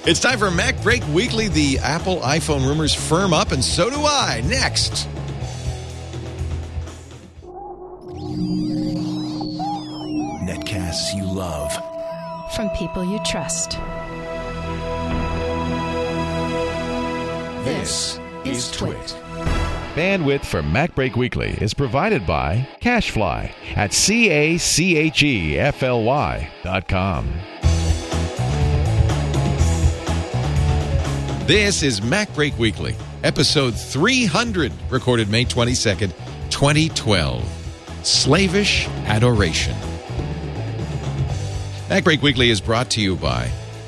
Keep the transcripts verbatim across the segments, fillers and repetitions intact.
It's time for Mac Break Weekly. The Apple iPhone rumors firm up, and so do I. Next. Netcasts you love. From people you trust. This is Twit. Bandwidth for Mac Break Weekly is provided by CacheFly at C A C H E F L Y dot com. This is Mac Break Weekly, episode three hundred, recorded May twenty-second, twenty twelve. Slavish Adoration. Mac Break Weekly is brought to you by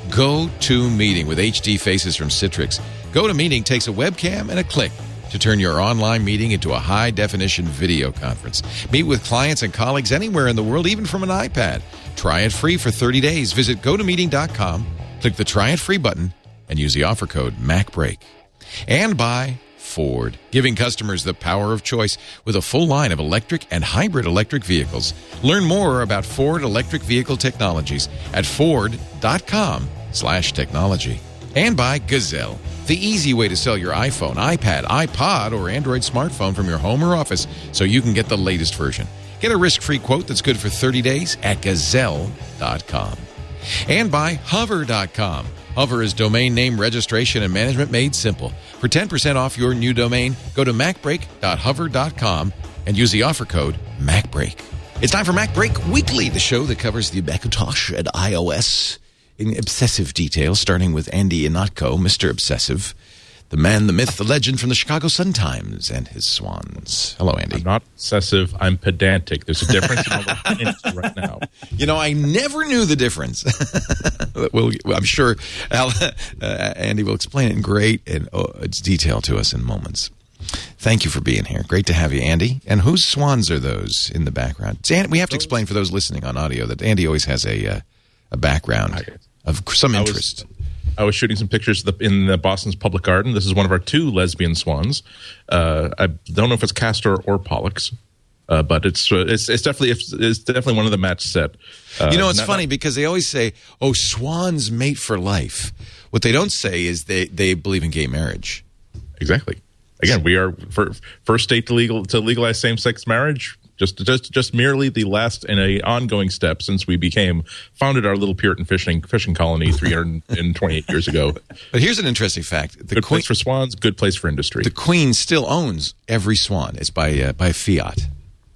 GoToMeeting with H D Faces from Citrix. GoToMeeting takes a webcam and a click to turn your online meeting into a high-definition video conference. Meet with clients and colleagues anywhere in the world, even from an iPad. Try it free for thirty days. Visit go to meeting dot com, click the Try It Free button, and use the offer code MacBreak. And by Ford, giving customers the power of choice with a full line of electric and hybrid electric vehicles. Learn more about Ford electric vehicle technologies at ford dot com slash technology. And by Gazelle, the easy way to sell your iPhone, iPad, iPod, or Android smartphone from your home or office so you can get the latest version. Get a risk-free quote that's good for thirty days at gazelle dot com. And by hover dot com. Hover is domain name registration and management made simple. For ten percent off your new domain, go to mac break dot hover dot com and use the offer code MacBreak. It's time for Mac Break Weekly, the show that covers the Macintosh and iOS in obsessive detail, starting with Andy Ihnatko, Mister Obsessive, the man, the myth, the legend from the Chicago Sun-Times and his swans. Hello, Andy. I'm not obsessive. I'm pedantic. There's a difference in all the right now. You know, I never knew the difference. Well, I'm sure Al, uh, Andy will explain it in great and oh, its detail to us in moments. Thank you for being here. Great to have you, Andy. And whose swans are those in the background? Andy, we have to explain for those listening on audio that Andy always has a uh, a background of some interest. I was, I was shooting some pictures in the Boston's Public Garden. This is one of our two lesbian swans. Uh, I don't know if it's Castor or Pollux, uh, but it's, uh, it's it's definitely it's definitely one of the match set. Uh, you know, it's not, funny not, because they always say, "Oh, swans mate for life." What they don't say is they, they believe in gay marriage. Exactly. Again, we are for, first state to legal to legalize same-sex marriage. Just, just, just merely the last and a ongoing step since we became founded our little Puritan fishing fishing colony three hundred twenty-eight years ago. But here's an interesting fact: the good Queen, place for swans, good place for industry. The Queen still owns every swan. It's by uh, by fiat.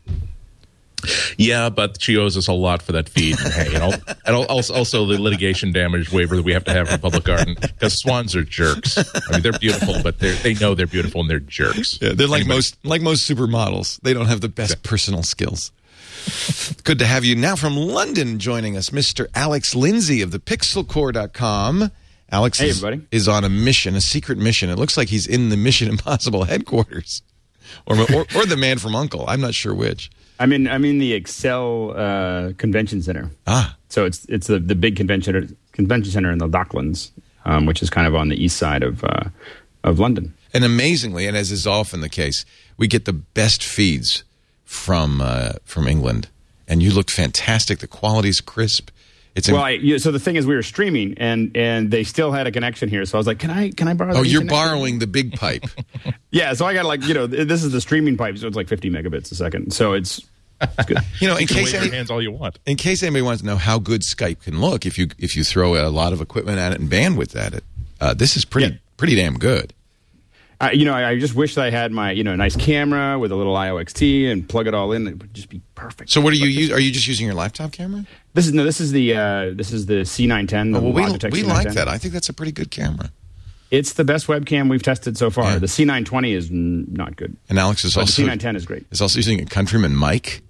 Yeah, but she owes us a lot for that feed, and, hey, and, all, and also, also the litigation damage waiver that we have to have for Public Garden because swans are jerks. I mean, they're beautiful, but they they know they're beautiful and they're jerks. Yeah, they're like anyway. most like most supermodels. They don't have the best yeah. personal skills. Good to have you now from London joining us, Mister Alex Lindsay of the pixel core dot com. Alex hey, is, everybody. is on a mission, a secret mission. It looks like he's in the Mission Impossible headquarters, or or, or the Man from U N C L E. I'm not sure which. I'm in. I'm in the Excel uh, Convention Center. Ah, so it's it's the, the big convention convention center in the Docklands, um, which is kind of on the east side of uh, of London. And amazingly, and as is often the case, we get the best feeds from uh, from England. And you look fantastic. The quality's crisp. It's well, I, you, so the thing is, we were streaming, and and they still had a connection here. So I was like, "Can I can I borrow?" Oh, the you're connection? borrowing the big pipe. Yeah, so I got like you know this is the streaming pipe, so it's like fifty megabits a second. So it's, it's good. You know, in you can case wave any, your hands all you want. In case anybody wants to know how good Skype can look, if you if you throw a lot of equipment at it and bandwidth at it, uh, this is pretty yeah. pretty damn good. I, you know, I, I just wish that I had my you know nice camera with a little I O X T and plug it all in. It would just be perfect. So, what are you use? Are you just using your laptop camera? This is no. This is the uh, this is the C nine ten. The oh, well, we Logitech we C nine ten. like that. I think that's a pretty good camera. It's the best webcam we've tested so far. Yeah. The C nine twenty is n- not good. And Alex is but also the C nine ten is great. Is also using a Countryman mic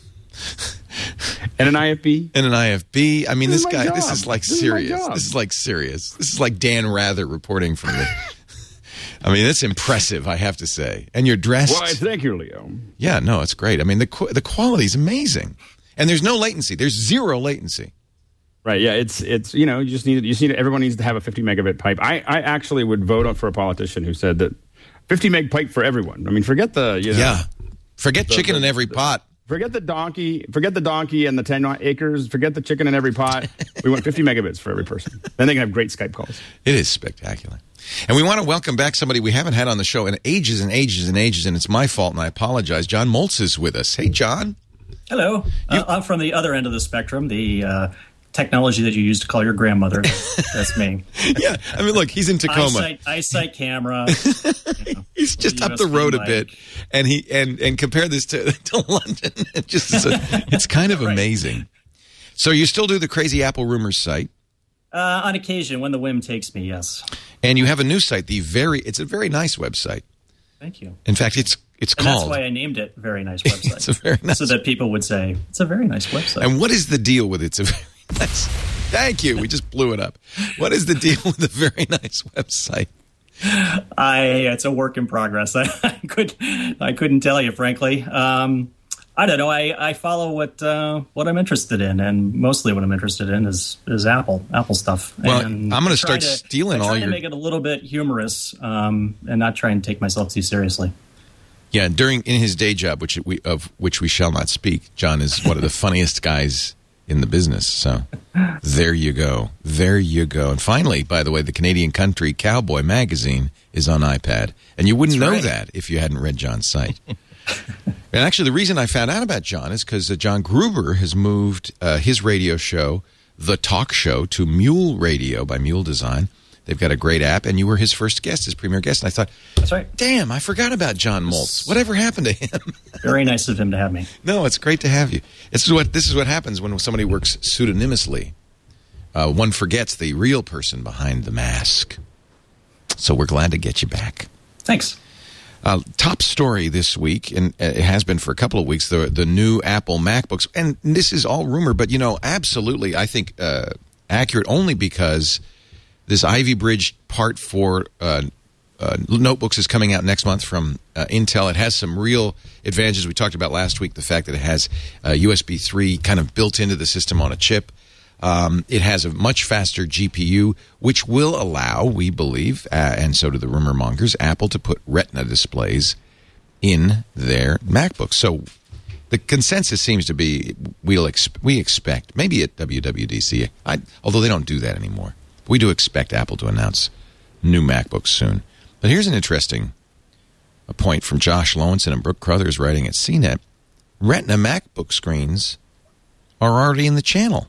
and an I F B and an I F B. I mean, this, this, this guy. Job. This is like this serious. Is this is like serious. This is like Dan Rather reporting from the. I mean, it's impressive, I have to say. And you're dressed. Why, thank you, Leo. Yeah, no, it's great. I mean, the qu- the quality is amazing, and there's no latency. There's zero latency. Right? Yeah, it's it's you know you just need you just need everyone needs to have a fifty megabit pipe. I, I actually would vote for a politician who said that fifty meg pipe for everyone. I mean, forget the you know, yeah, forget the, chicken the, in every the, pot. Forget the donkey. Forget the donkey and the ten acres. Forget the chicken in every pot. We want fifty megabits for every person. Then they can have great Skype calls. It is spectacular. And we want to welcome back somebody we haven't had on the show in ages and ages and ages, and it's my fault, and I apologize. John Moltz is with us. Hey, John. Hello. Uh, I'm from the other end of the spectrum, the uh, technology that you use to call your grandmother. That's me. Yeah, I mean, look, he's in Tacoma. Eyesight, eyesight camera. You know, he's just up the road a bit, and he and and compare this to, to London. It just is a, it's kind of right. amazing. So you still do the Crazy Apple Rumors site? Uh, on occasion, when the whim takes me, yes. And you have a new site. The very it's a very nice website. Thank you. In fact, it's it's and called. That's why I named it Very Nice Website. It's a very nice, so that people would say it's a very nice website. And what is the deal with it? It's a very nice. Thank you. We just blew it up. What is the deal with the Very Nice website? I it's a work in progress. I, I could I couldn't tell you, frankly. Um, I don't know. I, I follow what uh, what I'm interested in, and mostly what I'm interested in is is Apple Apple stuff. Well, and I'm going to start to, stealing I try all to your. make it a little bit humorous, um, and not try and take myself too seriously. Yeah, during in his day job, which we of which we shall not speak, John is one of the funniest guys in the business. So there you go, there you go. And finally, by the way, the Canadian Country Cowboy magazine is on iPad, and you wouldn't That's know right. that if you hadn't read John's site. And actually, the reason I found out about John is because uh, John Gruber has moved uh, his radio show, The Talk Show, to Mule Radio by Mule Design. They've got a great app, and you were his first guest, his premier guest. And I thought, that's right. Damn, I forgot about John Moltz. Whatever happened to him? Very nice of him to have me. No, it's great to have you. This is what this is what happens when somebody works pseudonymously. Uh, one forgets the real person behind the mask. So we're glad to get you back. Thanks. Uh, top story this week, and it has been for a couple of weeks, the the new Apple MacBooks. And this is all rumor, but, you know, absolutely, I think, uh, accurate only because this Ivy Bridge Part four uh, uh, notebooks is coming out next month from uh, Intel. It has some real advantages. We talked about last week the fact that it has uh, U S B three kind of built into the system on a chip. Um, it has a much faster G P U, which will allow, we believe, uh, and so do the rumor mongers, Apple to put Retina displays in their MacBooks. So the consensus seems to be we'll ex- we expect, maybe at W W D C, I, although they don't do that anymore, we do expect Apple to announce new MacBooks soon. But here's an interesting a point from Josh Lowenson and Brooke Crothers writing at C net. Retina MacBook screens are already in the channel.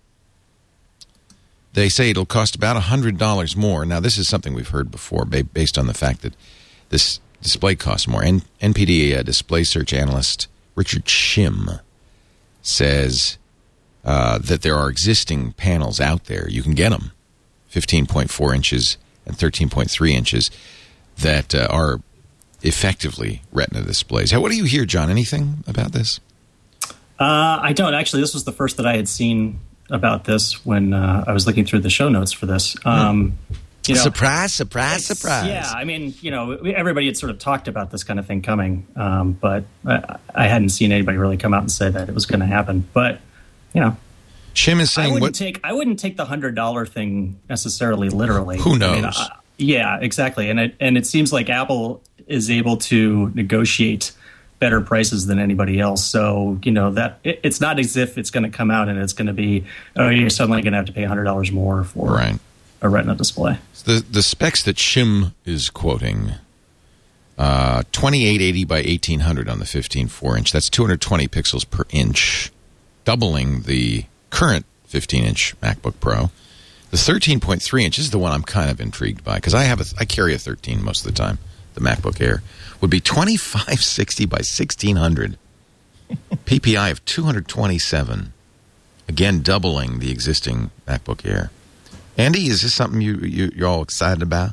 They say it'll cost about one hundred dollars more. Now, this is something we've heard before based on the fact that this display costs more. N- N P D uh, display search analyst Richard Shim says uh, that there are existing panels out there. You can get them, fifteen point four inches and thirteen point three inches, that uh, are effectively Retina displays. How, what do you hear, John? Anything about this? Uh, I don't. Actually, this was the first that I had seen about this when uh, I was looking through the show notes for this. Um, you know, surprise, surprise, surprise. Yeah, I mean, you know, everybody had sort of talked about this kind of thing coming, um, but I, I hadn't seen anybody really come out and say that it was going to happen. But, you know. Shim is saying I wouldn't what? Take, I wouldn't take the one hundred dollars thing necessarily literally. Who knows? I mean, I, yeah, exactly. And it, and it seems like Apple is able to negotiate better prices than anybody else. So, you know, that it, it's not as if it's going to come out and it's going to be, oh, you're suddenly going to have to pay one hundred dollars more for right. a Retina display. The the specs that Shim is quoting, uh, twenty-eight eighty by eighteen hundred on the fifteen four inch. That's two hundred twenty pixels per inch, doubling the current fifteen inch MacBook Pro. The thirteen point three inch is the one I'm kind of intrigued by because I have a, I carry a thirteen most of the time. The MacBook Air would be twenty-five sixty by sixteen hundred, P P I of two hundred twenty-seven, again doubling the existing MacBook Air. Andy, is this something you, you you're all excited about?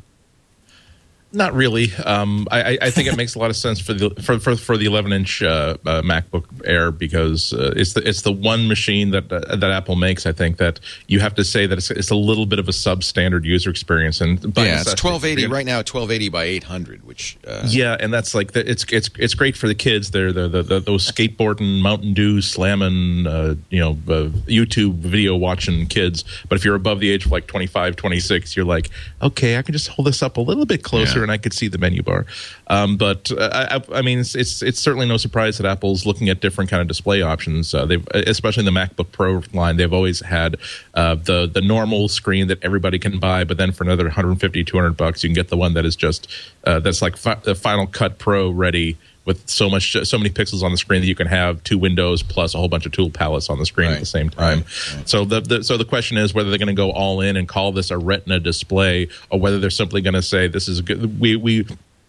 Not really. Um, I, I think it makes a lot of sense for the for for, for the eleven inch uh, uh, MacBook Air because uh, it's the it's the one machine that uh, that Apple makes. I think that you have to say that it's, it's a little bit of a substandard user experience. And by yeah, it's twelve eighty right now. twelve eighty by eight hundred, which uh, yeah, and that's like the, it's it's it's great for the kids. They're the, the, the those skateboarding, Mountain Dew slamming, uh, you know, uh, YouTube video watching kids. But if you're above the age of like twenty-five, twenty-six, you're like, okay, I can just hold this up a little bit closer. Yeah. picture and I could see the menu bar. Um, but uh, I, I mean, it's, it's it's certainly no surprise that Apple's looking at different kind of display options. Uh, they've, especially in the MacBook Pro line, they've always had uh, the the normal screen that everybody can buy, but then for another one hundred fifty, two hundred bucks, you can get the one that is just uh, that's like fi- the Final Cut Pro ready, with so much, so many pixels on the screen that you can have two windows plus a whole bunch of tool palettes on the screen right. at the same time. Right. Right. So the, the so the question is whether they're going to go all in and call this a Retina display, or whether they're simply going to say this is good. We we.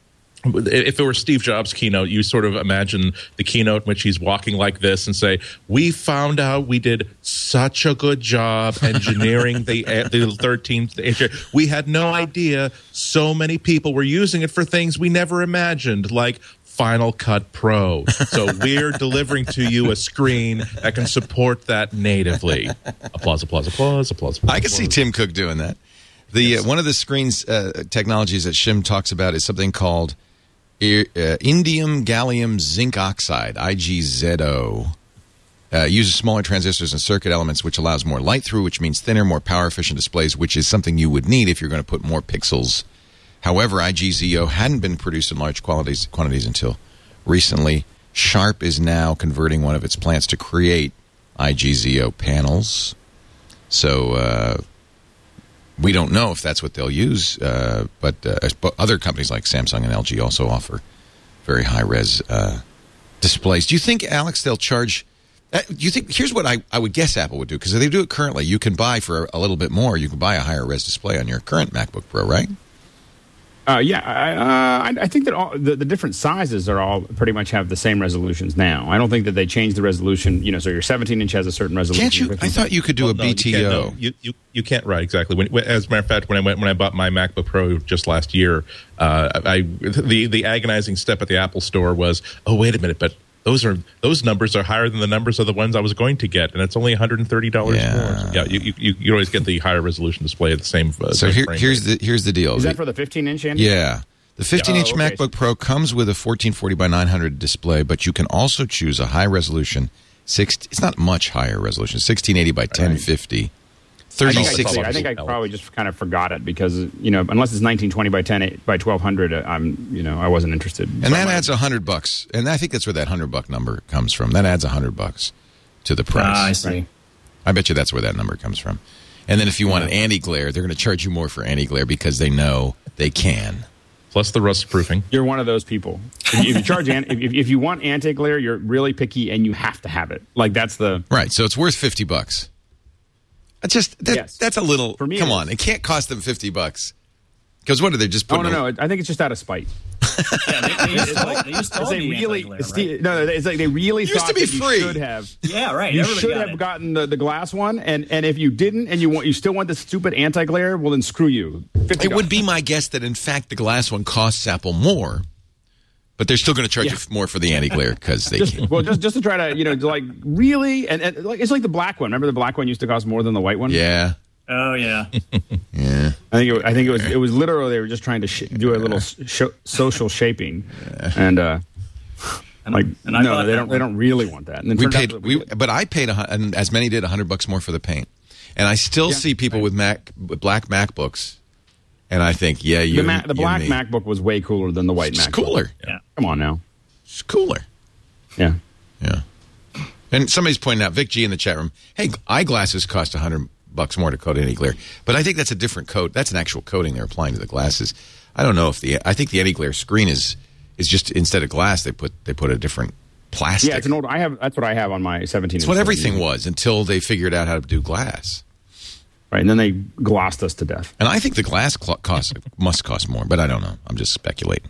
If it were Steve Jobs' keynote, you sort of imagine the keynote in which he's walking like this and say, "We found out we did such a good job engineering the the thirteenth. We had no idea so many people were using it for things we never imagined, like Final Cut Pro. So we're delivering to you a screen that can support that natively." Applause, applause, applause, applause. applause I can see Tim Cook doing that. The yes. uh, one of the screens uh, technologies that Shim talks about is something called uh, indium gallium zinc oxide, I G Z O. Uh, uses smaller transistors and circuit elements, which allows more light through, which means thinner, more power-efficient displays, which is something you would need if you're going to put more pixels. However, I G Z O hadn't been produced in large quantities, quantities until recently. Sharp is now converting one of its plants to create I G Z O panels. So uh, we don't know if that's what they'll use, uh, but, uh, but other companies like Samsung and L G also offer very high-res uh, displays. Do you think, Alex, they'll charge... Uh, do you think? Here's what I, I would guess Apple would do, because if they do it currently, you can buy for a little bit more, you can buy a higher-res display on your current MacBook Pro, right? Uh, yeah, I, uh, I think that all the, the different sizes are all pretty much have the same resolutions now. I don't think that they change the resolution. You know, so your seventeen inch has a certain resolution. Can't you? I thought you could do well, a no, B T O. You, no, you, you you can't. Right, exactly. When, as a matter of fact, when I went when I bought my MacBook Pro just last year, uh, I the the agonizing step at the Apple Store was, oh wait a minute, but those are those numbers are higher than the numbers of the ones I was going to get, and it's only one hundred thirty dollars yeah. more. So, yeah, you, you you always get the higher resolution display at the same. Uh, so same here, frame here's rate. the here's the deal. Is that for the fifteen inch? Andy? Yeah. The fifteen inch oh, okay. MacBook Pro comes with a fourteen forty by nine hundred display, but you can also choose a high resolution, six, it's not much higher resolution, sixteen eighty by ten fifty, thirty-six. I think I, I probably just kind of forgot it because, you know, unless it's nineteen twenty by ten by twelve hundred, I'm, you know, I wasn't interested. And so that adds a hundred bucks, and I think that's where that hundred buck number comes from. That adds a hundred bucks to the price. Ah, I see. Right. I bet you that's where that number comes from. And then if you want an anti-glare, they're going to charge you more for anti-glare because they know they can. Plus the rust proofing. You're one of those people. If you, if you charge, if, if you want anti-glare, you're really picky, and you have to have it. Like that's the right. So it's worth fifty bucks. It's just that, yes. that's a little. For me, come on, it can't cost them fifty bucks. Because what are they just putting? Oh no, no, I think it's just out of spite. yeah, they, they used to, like, they used to they really, right? no, it's like they really used thought to be that free. You should have. Yeah, right. You Everybody should got have it. gotten the, the glass one, and, and if you didn't, and you want you still want the stupid anti-glare, well then screw you. fifty dollars. It would be my guess that in fact the glass one costs Apple more, but they're still going to charge yeah. you more for the anti-glare because they just, can. Well, just just to try to you know to like really, and, and like it's like the black one. Remember the black one used to cost more than the white one? Yeah. Oh yeah, yeah. I think it, I think it was it was literally they were just trying to sh- do a little sh- social shaping, and uh, and, like and I no, they don't one. they don't really want that. And then we turned paid, out that we, we but I paid, a, and as many did, a hundred bucks more for the paint, and I still yeah, see people right. with Mac with black MacBooks, and I think, yeah, you the, Ma- the you black me. MacBook was way cooler than the white It's MacBook. cooler. Yeah, come on now, it's cooler. Yeah, yeah. And somebody's pointing out, Vic G in the chat room, hey, eyeglasses cost a hundred bucks more to coat anti-glare, but I think that's a different coat. That's an actual coating they're applying to the glasses. I don't know if the I think the anti-glare screen is is just instead of glass they put they put a different plastic. yeah, it's an old. I have that's what I have on my seventeen. It's what everything was until they figured out how to do glass. Right, and then they glossed us to death. And I think the glass cl- cost must cost more, but I don't know. I'm just speculating.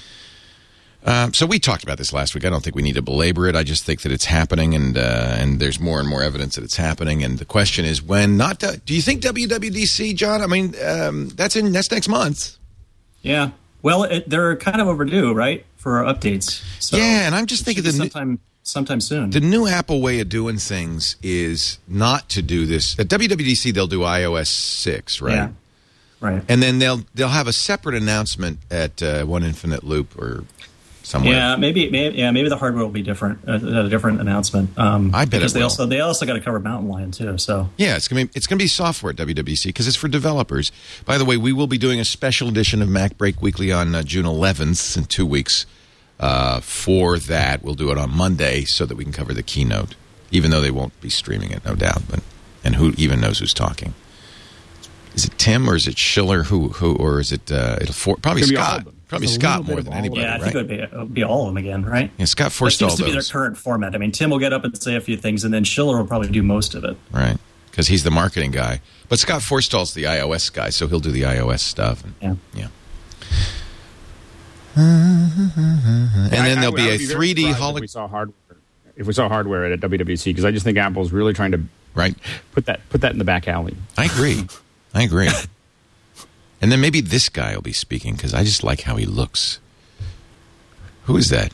Um, so we talked about this last week. I don't think we need to belabor it. I just think that it's happening, and uh, and there's more and more evidence that it's happening. And the question is, when not? Do, do you think W W D C, John? I mean, um, that's in that's next month. Yeah. Well, it, they're kind of overdue, right, for updates. So yeah, and I'm just thinking the sometime sometime soon. The new Apple way of doing things is not to do this. At W W D C, they'll do i O S six, right? Yeah. Right. And then they'll they'll have a separate announcement at uh, One Infinite Loop or somewhere. Yeah, maybe, maybe, yeah, maybe the hardware will be different uh, at a different announcement. Um, I bet because it they will. also they also got to cover Mountain Lion too. So Yeah, it's gonna be it's gonna be software at W W D C because it's for developers. By the way, we will be doing a special edition of Mac Break Weekly on uh, June eleventh in two weeks. Uh, for that, we'll do it on Monday so that we can cover the keynote, even though they won't be streaming it, no doubt. But and who even knows who's talking? Is it Tim or is it Schiller? Who who or is it? Uh, it'll for, probably It's gonna be all Scott. of them. Probably It's a Scott little bit more of than all of anybody. yeah, I right? think it would be, it would be all of them again, right? Yeah, Scott That forestalled seems to be their those. current format. I mean, Tim will get up and say a few things, and then Schiller will probably do most of it. Right, because he's the marketing guy. But Scott Forstall's the iOS guy, so he'll do the iOS stuff. And, Yeah. yeah. And I- then I- there'll I be would a very three D surprised If hologram. we saw hardware, if we saw hardware at a W W D C, because I just think Apple's really trying to Right. put that put that in the back alley. I agree. I agree. And then maybe this guy will be speaking because I just like how he looks. Who is that?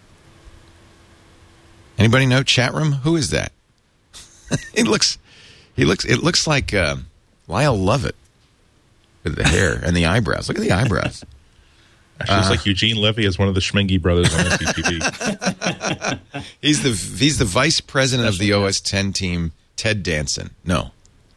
Anybody know? Chat room? Who is that? It looks. He looks. It looks like uh, Lyle Lovett with the hair and the eyebrows. Look at the eyebrows. Actually, looks like Eugene Levy is one of the Schmengi brothers on S C T V. He's the he's the vice president of the O S ten team. Ted Danson. No.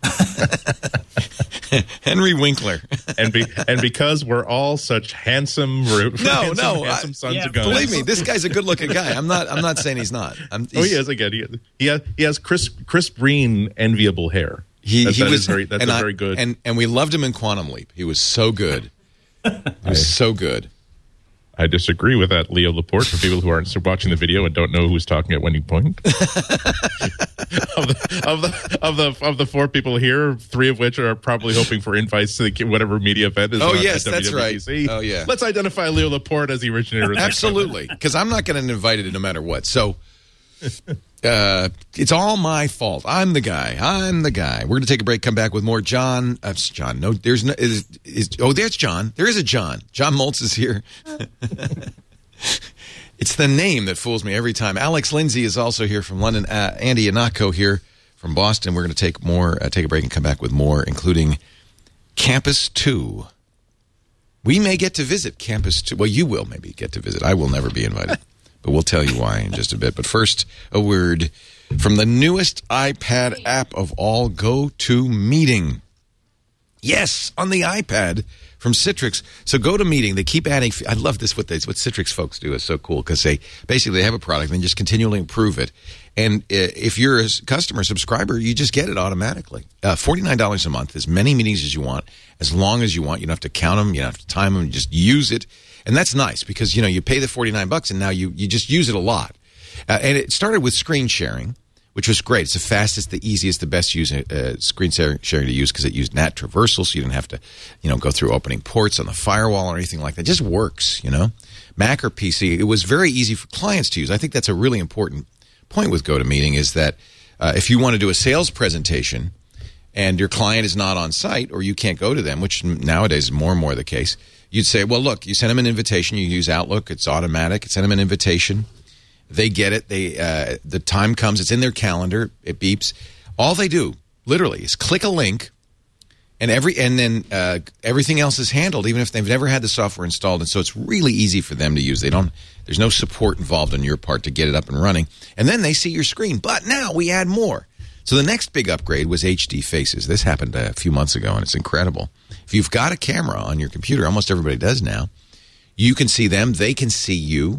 Henry Winkler. and be, and because we're all such handsome, no, No, handsome, no, handsome I- sons yeah, of guns. Believe me, this guy's a good-looking guy. I'm not. I'm not saying he's not. I'm, Oh, he's- he is again. He, he has he has Chris Chris Breen enviable hair. He, That- he that was is very that's and a I- very good. and and we loved him in Quantum Leap. He was so good. He was so good. I disagree with that, Leo Laporte. For people who aren't watching the video and don't know who's talking at any point, of, the, of the of the of the four people here, three of which are probably hoping for invites to the, whatever media event is. Oh, on yes, at that's W W D C. right. Oh, yeah. Let's identify Leo Laporte as the originator. Of that Absolutely, because I'm not going to invite it no matter what. So uh, it's all my fault. I'm the guy. I'm the guy. We're going to take a break. Come back with more. John. Uh, John. No, there's no. Is, is, oh, there's John. There is a John. John Moltz is here. It's the name that fools me every time. Alex Lindsay is also here from London. Uh, Andy Anako here from Boston. We're going to take more. Uh, take a break and come back with more, including Campus Two. We may get to visit Campus Two. Well, you will maybe get to visit. I will never be invited. But we'll tell you why in just a bit. But first, a word from the newest iPad app of all, GoToMeeting. Yes, on the iPad from Citrix. So GoToMeeting, they keep adding. I love this. What they, what Citrix folks do is so cool because they basically they have a product and they just continually improve it. And uh, if you're a customer subscriber, you just get it automatically. Uh, forty-nine dollars a month, as many meetings as you want, as long as you want. You don't have to count them. You don't have to time them. You just use it. And that's nice because, you know, you pay the forty-nine bucks and now you, you just use it a lot. Uh, and it started with screen sharing, which was great. It's the fastest, the easiest, the best use, uh, screen sharing to use because it used N A T traversal, so you didn't have to, you know, go through opening ports on the firewall or anything like that. It just works, you know. Mac or P C, it was very easy for clients to use. I think that's a really important point with GoToMeeting is that uh, if you want to do a sales presentation and your client is not on site or you can't go to them, which nowadays is more and more the case, you'd say, well, look, you send them an invitation. You use Outlook. It's automatic. Send them an invitation. They get it. They uh, the time comes. It's in their calendar. It beeps. All they do, literally, is click a link, and every and then uh, everything else is handled, even if they've never had the software installed. And so it's really easy for them to use. They don't. There's no support involved on your part to get it up and running. And then they see your screen. But now we add more. So the next big upgrade was H D Faces. This happened a few months ago, and it's incredible. If you've got a camera on your computer, almost everybody does now, you can see them. They can see you.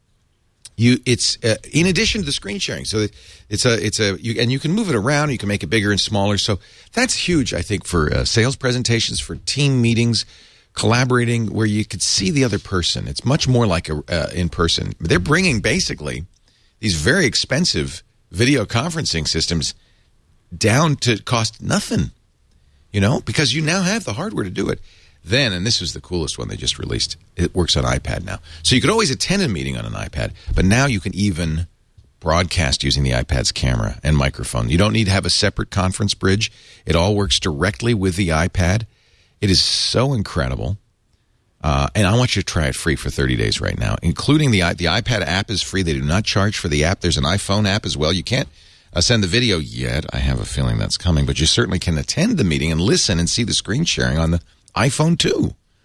You, it's uh, in addition to the screen sharing. So it's a, it's a, you, and you can move it around. You can make it bigger and smaller. So that's huge, I think, for uh, sales presentations, for team meetings, collaborating, where you could see the other person. It's much more like a uh, in person. They're bringing basically these very expensive video conferencing systems down to cost nothing. You know, because you now have the hardware to do it. Then, and this was the coolest one they just released, it works on iPad now. So you could always attend a meeting on an iPad, but now you can even broadcast using the iPad's camera and microphone. You don't need to have a separate conference bridge. It all works directly with the iPad. It is so incredible. Uh, and I want you to try it free for thirty days right now, including the the iPad app is free. They do not charge for the app. There's an iPhone app as well. You can't uh, send the video yet. I have a feeling that's coming, but you certainly can attend the meeting and listen and see the screen sharing on the iPhone too.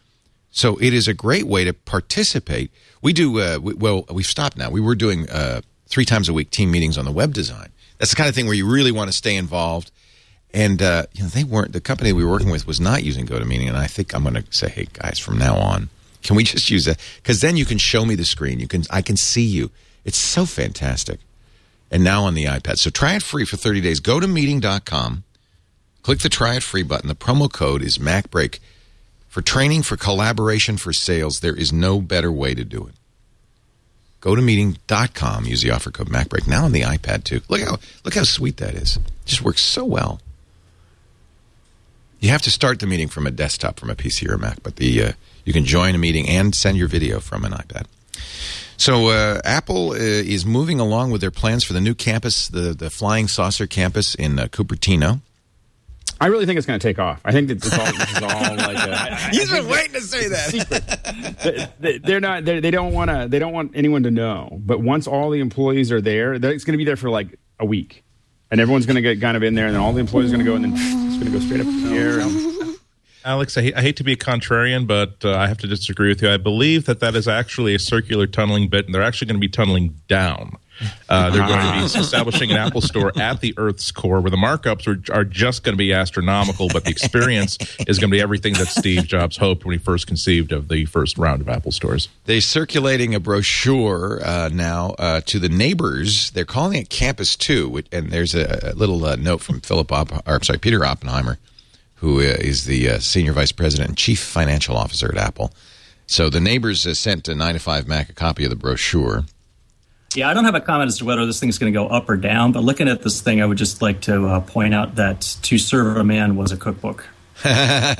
So it is a great way to participate. We do, uh, we, well, we've stopped now. We were doing uh, three times a week team meetings on the web design. That's the kind of thing where you really want to stay involved. And uh, you know, they weren't, the company we were working with was not using GoToMeeting. And I think I'm going to say, hey, guys, from now on, can we just use that? Because then you can show me the screen. You can, I can see you. It's so fantastic. And now on the iPad. So try it free for thirty days. Go to meeting dot com. Click the try it free button. The promo code is MacBreak. For training, for collaboration, for sales, there is no better way to do it. Go to meeting dot com. Use the offer code MacBreak. Now on the iPad, too. Look how look how sweet that is. It just works so well. You have to start the meeting from a desktop, from a P C or a Mac, but the uh, you can join a meeting and send your video from an iPad. So uh, Apple uh, is moving along with their plans for the new campus, the, the Flying Saucer campus in uh, Cupertino. I really think it's going to take off. I think that it's all, this is all like a... He's been waiting to say that. they, they're not. They're, they don't want to. They don't want anyone to know. But once all the employees are there, it's going to be there for like a week, and everyone's going to get kind of in there, and then all the employees are going to go, and then it's going to go straight up to the air. And... Alex, I hate, I hate to be a contrarian, but uh, I have to disagree with you. I believe that that is actually a circular tunneling bit, and they're actually going to be tunneling down. Uh, they're going to be establishing an Apple store at the Earth's core where the markups are, are just going to be astronomical, but the experience is going to be everything that Steve Jobs hoped when he first conceived of the first round of Apple stores. They're circulating a brochure uh, now uh, to the neighbors. They're calling it Campus two, and there's a, a little uh, note from Philip Opp- or, sorry, Peter Oppenheimer, who uh, is the uh, Senior Vice President and Chief Financial Officer at Apple. So the neighbors uh, sent to nine to five Mac a copy of the brochure. Yeah, I don't have a comment as to whether this thing's going to go up or down, but looking at this thing, I would just like to uh, point out that To Serve a Man was a cookbook. So,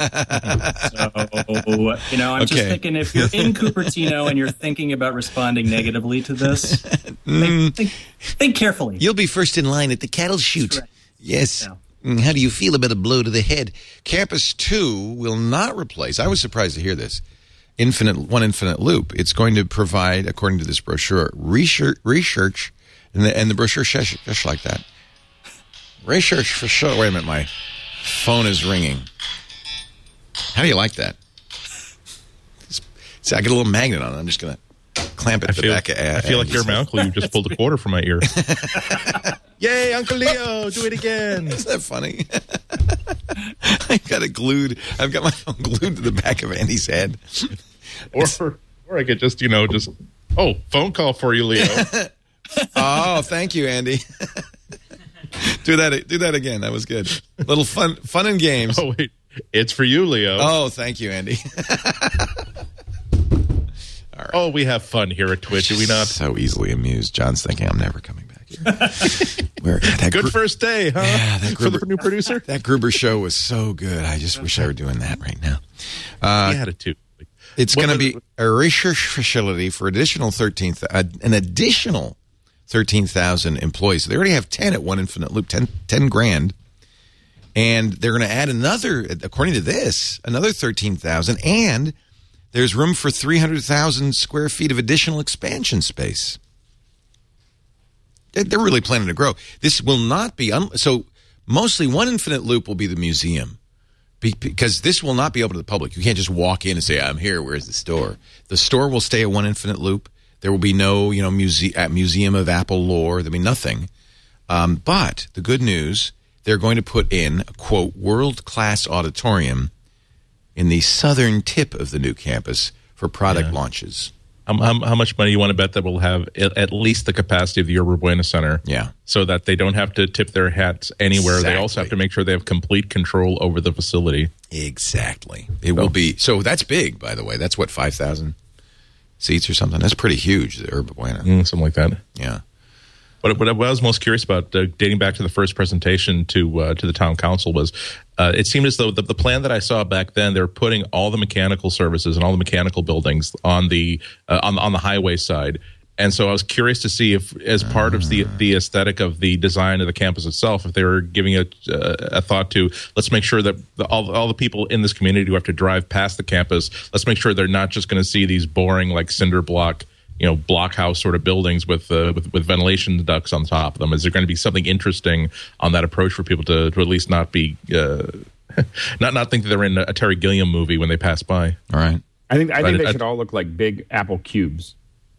you know, I'm okay. just thinking if you're in Cupertino and you're thinking about responding negatively to this, think, think, think carefully. You'll be first in line at the cattle chute. Right. Yes. Yeah. How do you feel about a blow to the head? Campus two will not replace, I was surprised to hear this, Infinite One Infinite Loop. It's going to provide, according to this brochure, research, research and, the, and the brochure says just like that. Research for sure. Wait a minute, my phone is ringing. How do you like that? See, I get a little magnet on it. I'm just going to clamp it I to feel, the back of I feel like you're my uncle. You just pulled a quarter from my ear. Yay, Uncle Leo, do it again. Isn't that funny? I got it glued. I've got my phone glued to the back of Andy's head. Or, or I could just, you know, just, oh, phone call for you, Leo. Oh, thank you, Andy. do that Do that again. That was good. Little fun fun and games. Oh, wait. It's for you, Leo. Oh, thank you, Andy. All right. Oh, we have fun here at Twitch, do we not? So easily amused. John's thinking I'm never coming back here. Where, that Good Gru- first day, huh? Yeah, that Gruber, for the new producer? That Gruber show was so good. I just wish I were doing that right now. Uh, he had it too. It's going to be a research facility for additional thirteen, uh, an additional thirteen thousand employees. So they already have ten at One Infinite Loop, ten, ten grand. And they're going to add another, according to this, another thirteen thousand. And there's room for three hundred thousand square feet of additional expansion space. They're really planning to grow. This will not be, un- so mostly One Infinite Loop will be the museum. Be- because this will not be open to the public. You can't just walk in and say, I'm here, where's the store? The store will stay at One Infinite Loop. There will be no, you know, muse- uh, museum of Apple lore. There'll be nothing. Um, but the good news, they're going to put in a, quote, world-class auditorium in the southern tip of the new campus for product yeah. launches. Um, how, how much money you want to bet that will have at least the capacity of the Yerba Buena Center? Yeah. So that they don't have to tip their hats anywhere. Exactly. They also have to make sure they have complete control over the facility. Exactly. It so. will be. So that's big, by the way. That's what, five thousand seats or something? That's pretty huge, the Yerba Buena. Mm, something like that. Yeah. But what I was most curious about, uh, dating back to the first presentation to uh, to the town council, was uh, it seemed as though the, the plan that I saw back then, they were putting all the mechanical services and all the mechanical buildings on the uh, on on the highway side. And so I was curious to see if, as part of the the aesthetic of the design of the campus itself, if they were giving a, uh, a thought to, let's make sure that the, all all the people in this community who have to drive past the campus, let's make sure they're not just going to see these boring, like, cinder block, you know, blockhouse sort of buildings with, uh, with with ventilation ducts on top of them. Is there going to be something interesting on that approach for people to, to at least not be uh, not not think that they're in a Terry Gilliam movie when they pass by? All right. I think I think But they it- should all look like big Apple cubes.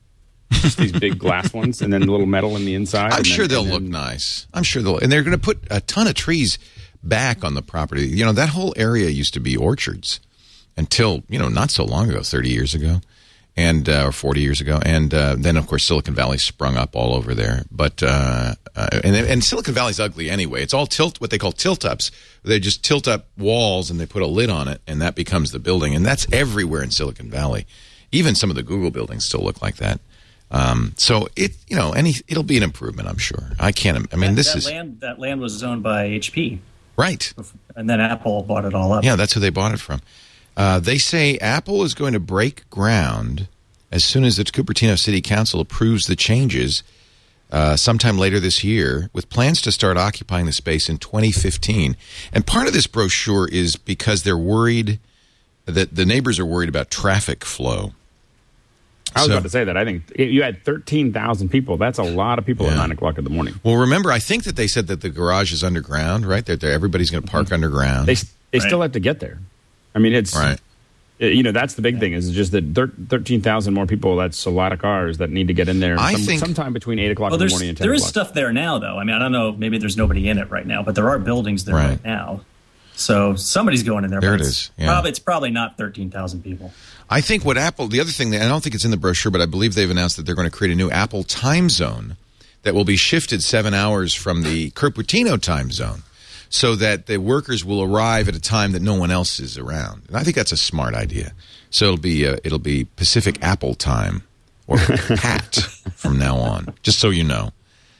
Just these big glass ones, and then a little metal in the inside. I'm and sure then, they'll and look then, nice. I'm sure they'll, and they're going to put a ton of trees back on the property. You know, that whole area used to be orchards until, you know, not so long ago, thirty years ago, and uh, or forty years ago, and uh, then of course Silicon Valley sprung up all over there. But uh, uh, and and Silicon Valley's ugly anyway. It's all tilt, what they call tilt ups. They just tilt up walls and they put a lid on it, and that becomes the building. And that's everywhere in Silicon Valley. Even some of the Google buildings still look like that. Um, so it, you know, any it'll be an improvement, I'm sure. I can't. I mean, that, this that is land. That land was owned by H P, right. and then Apple bought it all up. Yeah, that's who they bought it from. Uh, they say Apple is going to break ground as soon as the Cupertino City Council approves the changes uh, sometime later this year, with plans to start occupying the space in twenty fifteen. And part of this brochure is because they're worried that the neighbors are worried about traffic flow. I was So- about to say that. I think it, you had thirteen thousand people. That's a lot of people Yeah. at nine o'clock in the morning. Well, remember, I think that they said that the garage is underground, right? That they're- everybody's going to park underground. They they Right. still have to get there. I mean, it's Right. it- you know, that's the big thing is just that thir- thirteen thousand more people. That's a lot of cars that need to get in there. I some, think- sometime between eight o'clock Well, in the there's morning and ten there is o'clock. stuff there now, though. I mean, I don't know. Maybe there's nobody in it right now, but there are buildings there Right. right, now. So somebody's going in there. There but it it's is, yeah. Probably, it's probably not thirteen thousand people. I think what Apple, the other thing, that, I don't think it's in the brochure, but I believe they've announced that they're going to create a new Apple time zone that will be shifted seven hours from the Cupertino time zone so that the workers will arrive at a time that no one else is around. And I think that's a smart idea. So it'll be uh, it'll be Pacific Apple time or PAT from now on, just so you know.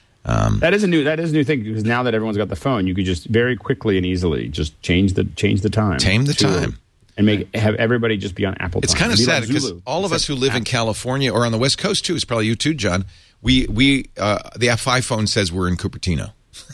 That is a new that is a new thing because now that everyone's got the phone, you could just very quickly and easily just change the change the time, Tame the to- time. and make have everybody just be on Apple. It's time. kind of Be sad like because Zulu, all of us except who live in Apple. California or on the West Coast too, it's probably you too, John. We we uh, the iPhone says we're in Cupertino.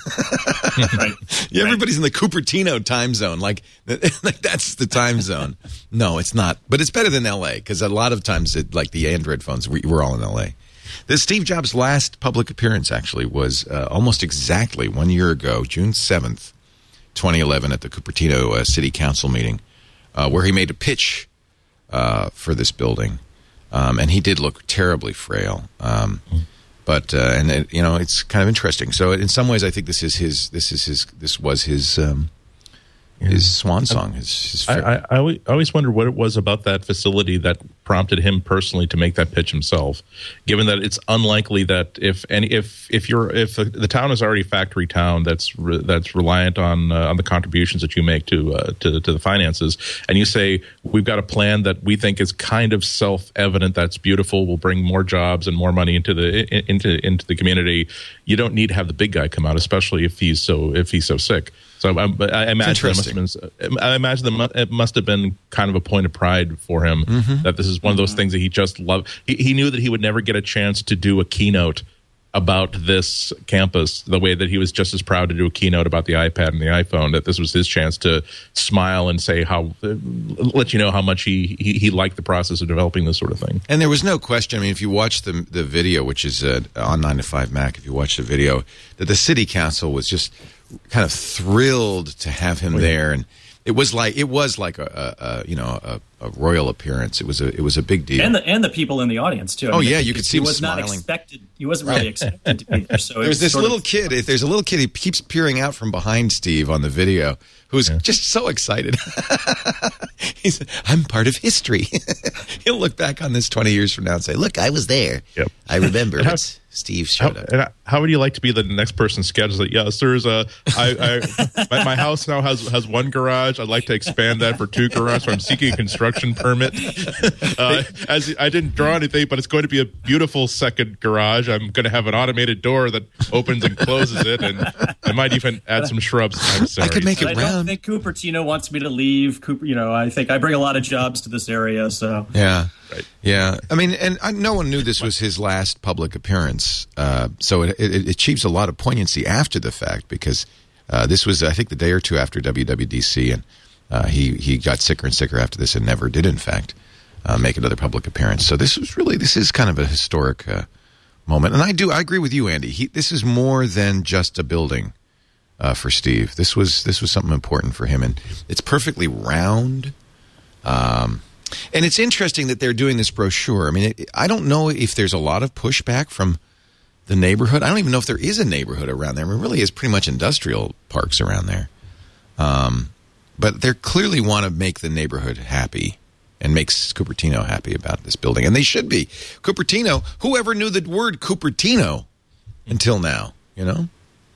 Right. Yeah, everybody's in the Cupertino time zone. Like, like that's the time zone. No, it's not. But it's better than L A because a lot of times, it, like the Android phones, we, we're all in L A. The Steve Jobs' last public appearance actually was uh, almost exactly one year ago, June seventh, twenty eleven, at the Cupertino uh, City Council meeting, uh, where he made a pitch uh, for this building. Um, and he did look terribly frail. Um, But uh, and it, you know, it's kind of interesting. So in some ways, I think this is his. This is his. This was his. Um, his swan song. His. his I, I, I always- I always wonder what it was about that facility that prompted him personally to make that pitch himself. Given that it's unlikely that if any if if you're if the, the town is already a factory town that's re, that's reliant on uh, on the contributions that you make to uh, to to the finances, and you say we've got a plan that we think is kind of self evident, that's beautiful, will bring more jobs and more money into the in, into into the community. You don't need to have the big guy come out, especially if he's so if he's so sick. So I, I imagine it must have been. I imagine the, it must have been kind of a point of pride for him Mm-hmm. that this is one of those things that he just loved. He, he knew that he would never get a chance to do a keynote about this campus the way that he was just as proud to do a keynote about the iPad and the iPhone. That this was his chance to smile and say how, uh, let you know how much he, he he liked the process of developing this sort of thing. And there was no question. I mean, if you watch the the video, which is uh, on nine to five Mac, if you watch the video, that the city council was just kind of thrilled to have him there, and it was like it was like a, a, a you know a, a royal appearance. It was a it was a big deal. And the and the people in the audience too. I Oh, mean, yeah, he- you could see he him was not smiling. expected. He wasn't really expected to be there. So There's it's this sort little of, kid. If there's a little kid, he keeps peering out from behind Steve on the video, who's just so excited. He's, I'm part of history. He'll look back on this twenty years from now and say, "Look, I was there. Yep. I remember." And how- It's Steve How, showed up. and how would you like to be the next person scheduled? That yes, there's a. I, I my, my house now has has one garage. I'd like to expand that for two garages. So I'm seeking a construction permit. Uh, as I didn't draw anything, but it's going to be a beautiful second garage. I'm going to have an automated door that opens and closes it, and I might even add some shrubs. I'm sorry. I could make it I don't round. think Cupertino wants me to leave. Cooper, you know, I think I bring a lot of jobs to this area. So Yeah. Right. Yeah. I mean, and I, no one knew this was his last public appearance. Uh, so it, it, it achieves a lot of poignancy after the fact because uh, this was, I think, the day or two after W W D C. And uh, he, he got sicker and sicker after this and never did, in fact, uh, make another public appearance. So this was really, this is kind of a historic uh, moment. And I do, I agree with you, Andy. He, this is more than just a building uh, for Steve. This was, this was something important for him. And it's perfectly round. Um, And it's interesting that they're doing this brochure. I mean, it, I don't know if there's a lot of pushback from the neighborhood. I don't even know if there is a neighborhood around there. I mean, it really is pretty much industrial parks around there. Um, but they clearly want to make the neighborhood happy and makes Cupertino happy about this building. And they should be. Cupertino, whoever knew the word Cupertino until now, you know?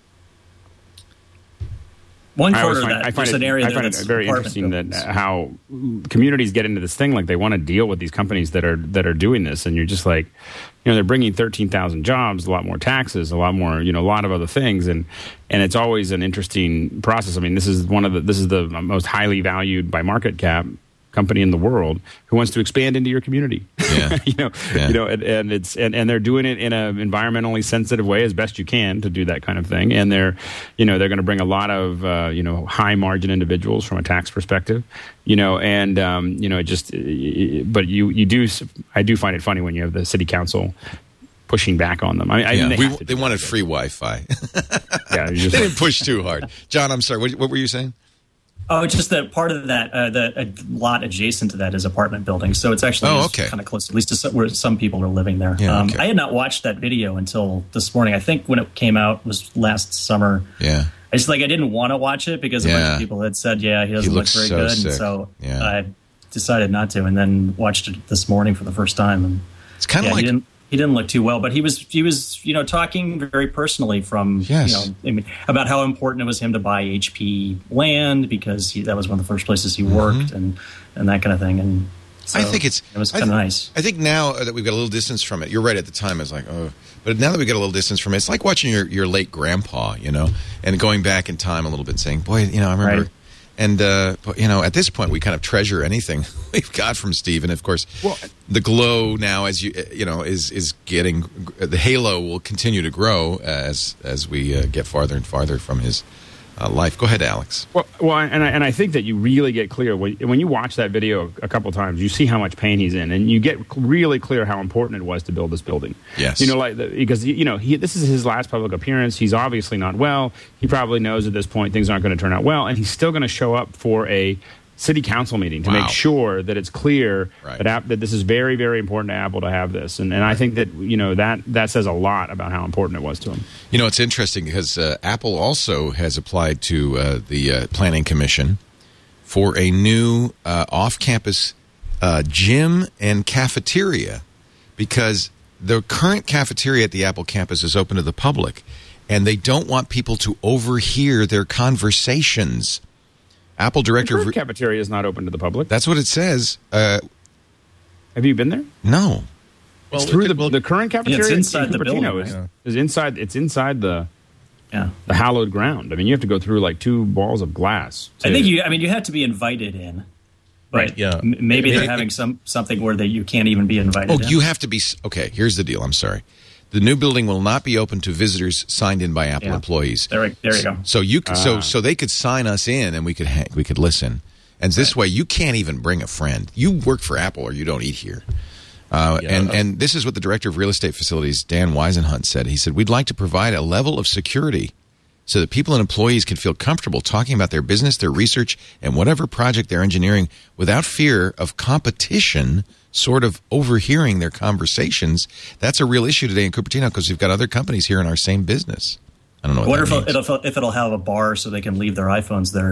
One I quarter of find, that, I find there's it, an area I there find that's it very apartment interesting that buildings. uh, how communities get into this thing, like they want to deal with these companies that are that are doing this, and you're just like, you know, they're bringing thirteen thousand jobs, a lot more taxes, a lot more, you know, a lot of other things, and and it's always an interesting process. I mean, this is one of the this is the most highly valued by market cap company in the world who wants to expand into your community. Yeah. you know, Yeah. you know, and, and it's and, and they're doing it in an environmentally sensitive way as best you can to do that kind of thing. And they're, you know, they're going to bring a lot of uh, you know high margin individuals from a tax perspective, you know, and um, you know, it just. But you you do I do find it funny when you have the city council pushing back on them. I mean, I Yeah. mean, they, We, have to they do wanted that. free Wi-Fi. Yeah, you're They just didn't push too hard. John, I'm sorry. What, what were you saying? Oh, it's just that part of that, uh, the a lot adjacent to that is apartment buildings. So it's actually Oh, okay. kind of close, at least to some, where some people are living there. Yeah, um, okay. I had not watched that video until this morning. I think when it came out was last summer. Yeah. I just like I didn't want to watch it because a bunch Yeah. of people had said, "Yeah, he doesn't look looks very so good," sick. and so Yeah. I decided not to. And then watched it this morning for the first time. And It's kind of yeah, like... he didn't he didn't look too well, but he was he was you know talking very personally from Yes. you know I mean, about how important it was him to buy H P land because he, that was one of the first places he worked and and that kind of thing. And so I think it's it was I kind of th- nice. I think now that we've got a little distance from it, you're right. At the time, it's like, oh, but now that we got a little distance from it, it's like watching your, your late grandpa, you know, and going back in time a little bit, saying, "Boy, you know, I remember." Right. And uh, but, you know, at this point, we kind of treasure anything we've got from Steve, and of course, Well, the glow now, as you you know, is is getting the halo will continue to grow as as we uh, get farther and farther from his uh, life. Go ahead, Alex. Well, well, and I, and I think that you really get clear when when you watch that video a couple times. You see how much pain he's in, and you get really clear how important it was to build this building. Yes. you know, like the, because you know he, this is his last public appearance. He's obviously not well. He probably knows at this point things aren't going to turn out well, and he's still going to show up for a city council meeting to Wow. make sure that it's clear Right. that App, that this is very, very important to Apple to have this. And and I think that you know that that says a lot about how important it was to him. You know, it's interesting because uh, Apple also has applied to uh, the uh, Planning Commission for a new uh, off-campus uh, gym and cafeteria because the current cafeteria at the Apple campus is open to the public, and they don't want people to overhear their conversations. Apple The director... current cafeteria is not open to the public. That's what it says. Uh, Have you been there? no. Well, It's through it- the, well, the current cafeteria it's inside in the Cupertino building, is, right? is inside. It's inside the Yeah. the hallowed ground. I mean, you have to go through like two walls of glass. I to- think you. I mean, you have to be invited in, but Right, yeah. m- maybe Maybe- they're having some something where they you can't even be invited. Oh, in. you have to be... s- Okay, here's the deal. I'm sorry. The new building will not be open to visitors signed in by Apple Yeah. employees. There, there you go. So you could, so Ah. so they could sign us in, and we could ha- we could listen. And this way, you can't even bring a friend. You work for Apple, or you don't eat here. Uh, Yeah. and and this is what the director of real estate facilities, Dan Weisenhunt, said. He said, "We'd like to provide a level of security so that people and employees can feel comfortable talking about their business, their research, and whatever project they're engineering without fear of competition sort of overhearing their conversations." That's a real issue today in Cupertino because we've got other companies here in our same business. I don't know what Wonder that if means. it'll, if it'll have a bar so they can leave their iPhones there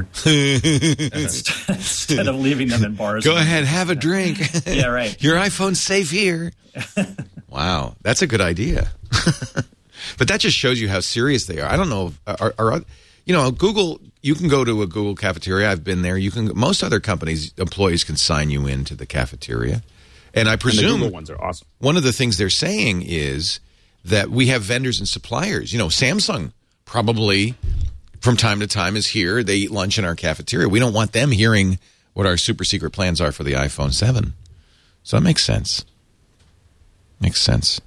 instead of leaving them in bars. Go ahead, have a drink. Yeah, right. Your iPhone's safe here. Wow, that's a good idea. But that just shows you how serious they are. I don't know. Are, are you know Google? You can go to a Google cafeteria. I've been there. You can. Most other companies' employees can sign you into the cafeteria, and I And the presume Google ones are awesome. one of the things they're saying is that we have vendors and suppliers. You know, Samsung probably from time to time is here. They eat lunch in our cafeteria. We don't want them hearing what our super secret plans are for the iPhone seven. So that makes sense. Makes sense.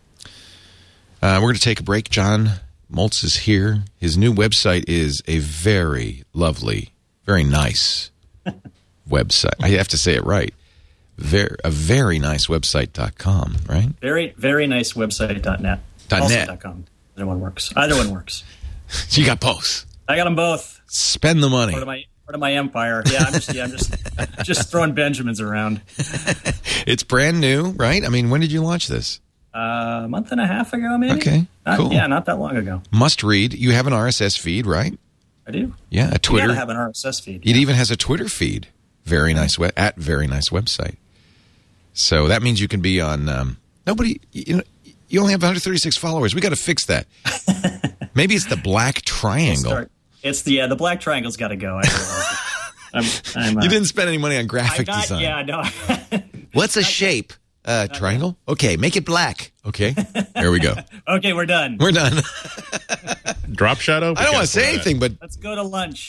Uh, we're going to take a break. John Moltz is here. His new website is a very lovely, very nice website. I have to say it right. Very, a very nice website dot com, right? Very, very nice website dot net. Dot Also net. dot com. Either one works. Either one works. So you got both. I got them both. Spend the money. Part of my Part of my empire. Yeah, I'm just yeah, I'm just just throwing Benjamins around. It's brand new, right? I mean, when did you launch this? Uh, a month and a half ago, maybe. Okay, not, cool. Yeah, not that long ago. Must read. You have an R S S feed, right? I do. Yeah, a Twitter. You gotta have an R S S feed. It yeah. even has a Twitter feed. Very nice. We- at very nice website. So that means you can be on. Um, nobody. You know, you only have one hundred thirty-six followers. We got to fix that. Maybe it's the black triangle. Start. It's the yeah, the black triangle's got to go. I I'm, I'm, uh, You didn't spend any money on graphic I got, design. Yeah, no. What's a shape? Uh, triangle? Okay, make it black. Okay, there we go. Okay, we're done. We're done. Drop shadow. I don't want to say anything, but Let's go to lunch.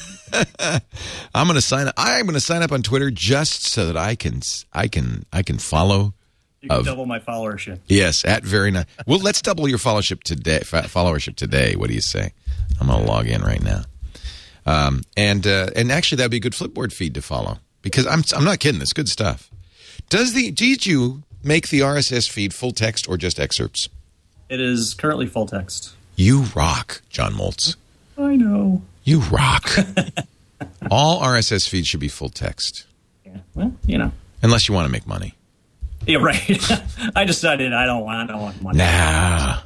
I'm going to sign up. I'm going to sign up on Twitter just so that I can, I can, I can follow. You can Of- double my followership. Yes, at very nice. Well, let's double your followership today. Followership today. What do you say? I'm going to log in right now. Um, and uh, and actually, that'd be a good Flipboard feed to follow because I'm I'm not kidding. It's good stuff. Does the did you make the R S S feed full text or just excerpts? It is currently full text. You rock, John Moltz. I know. You rock. All R S S feeds should be full text, Yeah. Well, you know. unless you want to make money. Yeah, right. I decided I don't want. I don't want money. Nah.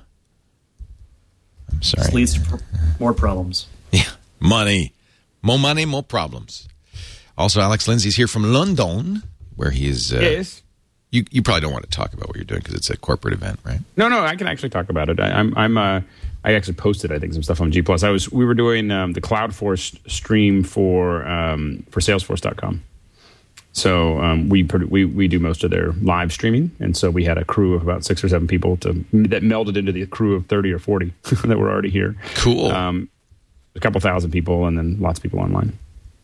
I'm sorry. This leads to pr- more problems. Yeah, money. More money, more problems. Also, Alex Lindsay's here from London, where he is. Uh, Yes. You you probably don't want to talk about what you're doing because it's a corporate event, right? No, no, I can actually talk about it. I, I'm, I'm, uh, I actually posted, I think, some stuff on G Plus. I was, we were doing um, the CloudForce stream for um, for Salesforce dot com. So um, we, produ- we we do most of their live streaming, and so we had a crew of about six or seven people to that melded into the crew of thirty or forty that were already here. Cool. Um, a couple thousand people, and then lots of people online.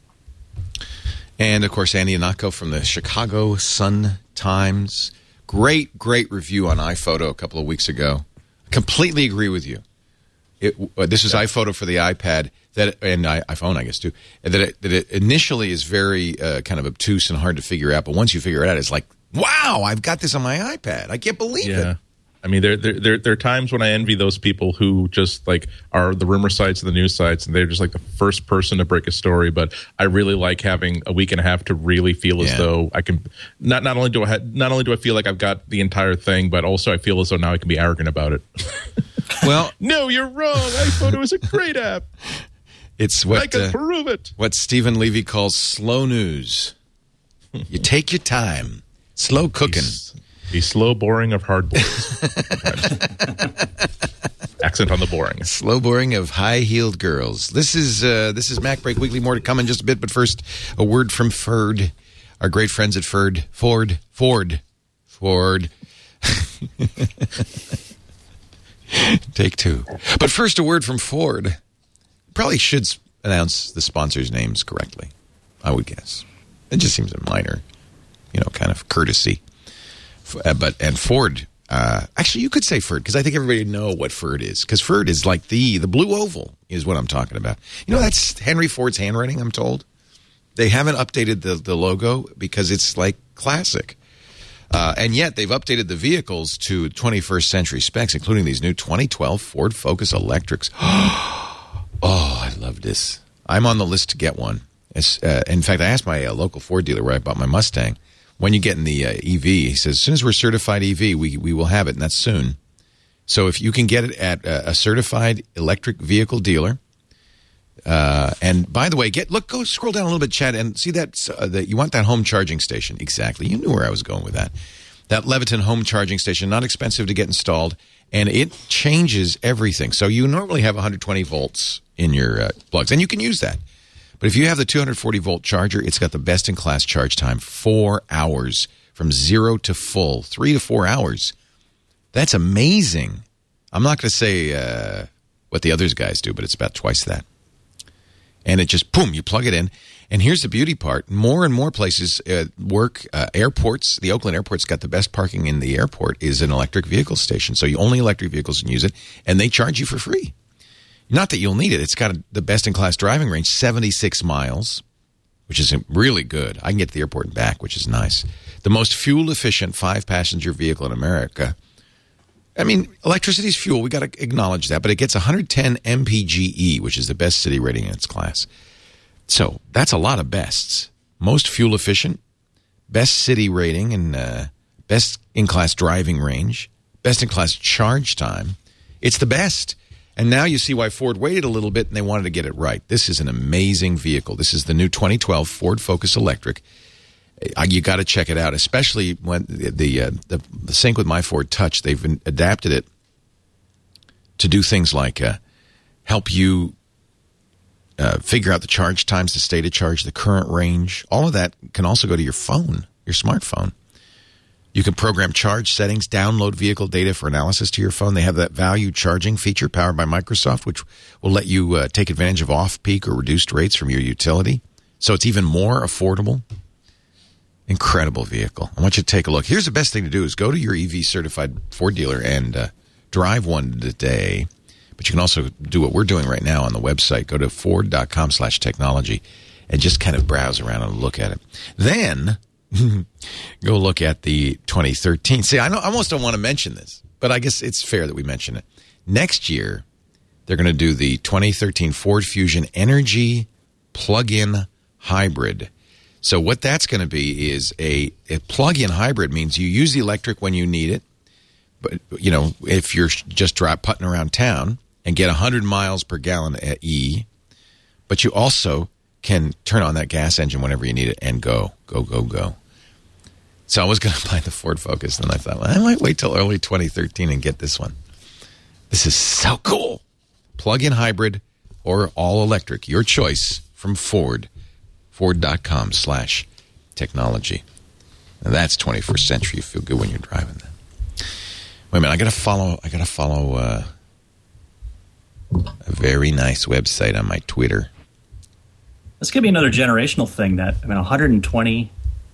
And, of course, Andy Anako from the Chicago Sun-Times. Great, great review on iPhoto a couple of weeks ago. Completely agree with you. It, uh, this is iPhoto for the iPad that and I, iPhone, I guess, too. That it, that it initially is very uh, kind of obtuse and hard to figure out. But once you figure it out, it's like, wow, I've got this on my iPad. I can't believe Yeah. it. I mean, there, there, there, there are times when I envy those people who just like are the rumor sites and the news sites, and they're just like the first person to break a story. But I really like having a week and a half to really feel as Yeah. though I can. Not not only do I ha- not only do I feel like I've got the entire thing, but also I feel as though now I can be arrogant about it. Well, No, you're wrong. iPhoto is a great app. it's I what can uh, prove it. what Stephen Levy calls slow news. You take your time. Slow cooking. He's- The slow boring of hard boring. Accent on the boring. Slow boring of high-heeled girls. This is uh, this is Mac Break Weekly. More to come in just a bit, but first, a word from Ford, our great friends at Ford. Ford, Ford, Ford. Take two. But first, a word from Ford. Probably should s- announce the sponsors' names correctly, I would guess. It just seems a minor, you know, kind of courtesy. F- uh, but and Ford. Uh, actually, you could say Ford because I think everybody know what Ford is. Because Ford is like the the blue oval is what I'm talking about. You know, that's Henry Ford's handwriting. I'm told they haven't updated the the logo because it's like classic. Uh, and yet they've updated the vehicles to twenty-first century specs, including these new twenty twelve Ford Focus Electrics. Oh, I love this. I'm on the list to get one. It's, uh, in fact, I asked my uh, local Ford dealer where I bought my Mustang, when you get in the uh, E V, he says, as soon as we're certified E V, we, we will have it, and that's soon. So if you can get it at a, a certified electric vehicle dealer, uh, and by the way, get look, go scroll down a little bit, Chad, and see that, uh, that you want that home charging station. Exactly. You knew where I was going with that. That Leviton home charging station, not expensive to get installed, and it changes everything. So you normally have one hundred twenty volts in your uh, plugs, and you can use that. But if you have the two hundred forty volt charger, it's got the best in class charge time, four hours from zero to full, three to four hours. That's amazing. I'm not going to say uh, what the others guys do, but it's about twice that. And it just, boom, you plug it in. And here's the beauty part. More and more places uh, work, uh, airports, the Oakland airport's got the best parking in the airport is an electric vehicle station. So you only electric vehicles can use it, and they charge you for free. Not that you'll need it. It's got a, the best-in-class driving range, seventy-six miles, which is really good. I can get to the airport and back, which is nice. The most fuel-efficient five-passenger vehicle in America. I mean, electricity is fuel. We got to acknowledge that. But it gets one hundred ten M P G E, which is the best city rating in its class. So that's a lot of bests. Most fuel efficient, best city rating, and uh, best in-class driving range, best in-class charge time. It's the best. And now you see why Ford waited a little bit and they wanted to get it right. This is an amazing vehicle. This is the new twenty twelve Ford Focus Electric. You got to check it out, especially when the the, uh, the the sync with My Ford Touch. They've adapted it to do things like uh, help you uh, figure out the charge times, the state of charge, the current range. All of that can also go to your phone, your smartphone. You can program charge settings, download vehicle data for analysis to your phone. They have that value charging feature powered by Microsoft, which will let you uh, take advantage of off-peak or reduced rates from your utility. So it's even more affordable. Incredible vehicle. I want you to take a look. Here's the best thing to do is go to your E V-certified Ford dealer and uh, drive one today. But you can also do what we're doing right now on the website. Go to Ford.com slash technology and just kind of browse around and look at it. Then go look at the twenty thirteen. See, I, know, I almost don't want to mention this, but I guess it's fair that we mention it. Next year, they're going to do the twenty thirteen Ford Fusion Energy Plug-in Hybrid. So what that's going to be is a, a plug-in hybrid means you use the electric when you need it. But, you know, if you're just drive, putting around town and get one hundred miles per gallon at E, but you also can turn on that gas engine whenever you need it and go, go, go, go. So I was going to buy the Ford Focus, and I thought, well, I might wait till early twenty thirteen and get this one. This is so cool. Plug-in hybrid or all-electric, your choice from Ford. Ford.com slash technology. Now that's twenty-first century. You feel good when you're driving that. Wait a minute, I gotta follow I gotta follow uh, a very nice website on my Twitter. This could be another generational thing that I mean one hundred twenty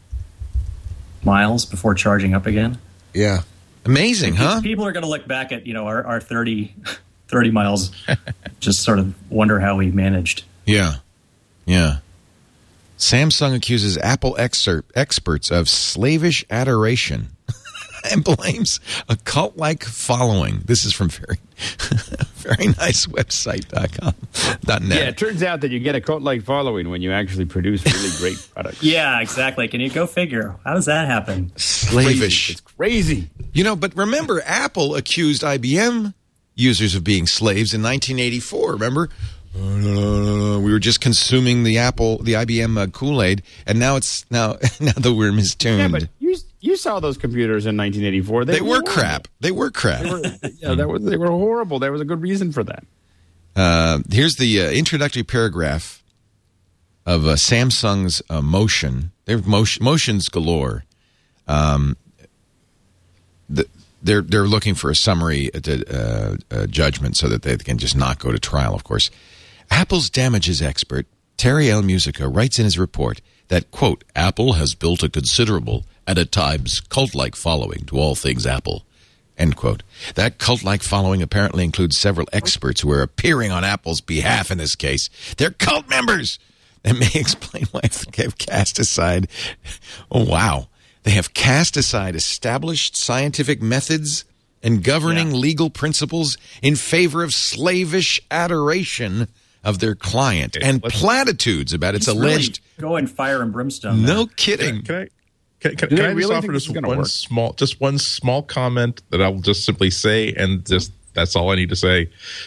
miles before charging up again. Yeah. Amazing, huh? People are gonna look back at, you know, our, our thirty, thirty miles, just sort of wonder how we managed. Yeah. Yeah. Samsung accuses Apple excerpt, experts of slavish adoration and blames a cult-like following. This is from very, very nice website dot com dot net. Yeah, it turns out that you get a cult-like following when you actually produce really great products. Yeah, exactly. Can you go figure? How does that happen? Slavish. It's crazy. You know, but remember, Apple accused I B M users of being slaves in nineteen eighty-four, remember? Uh, we were just consuming the Apple, the I B M uh, Kool-Aid, and now it's now now the worm is turned. Yeah, but you you saw those computers in nineteen eighty-four. They, they were were crap. They were crap. They were, yeah, that was they were horrible. There was a good reason for that. Uh, here's the uh, introductory paragraph of uh, Samsung's uh, Motion. They're motion, motions galore. Um, the, they're they're looking for a summary uh, uh, judgment so that they can just not go to trial. Of course. Apple's damages expert, Terry L. Musica, writes in his report that, quote, Apple has built a considerable and at times cult-like following to all things Apple, end quote. That cult-like following apparently includes several experts who are appearing on Apple's behalf in this case. They're cult members. That may explain why they've cast aside, oh, wow. They have cast aside established scientific methods and governing yeah. legal principles in favor of slavish adoration of their client okay, and platitudes about its alleged really go and fire and brimstone. No there. kidding. Can I can, can, can I really just offer just one work? small just one small comment that I'll just simply say, and just that's all I need to say.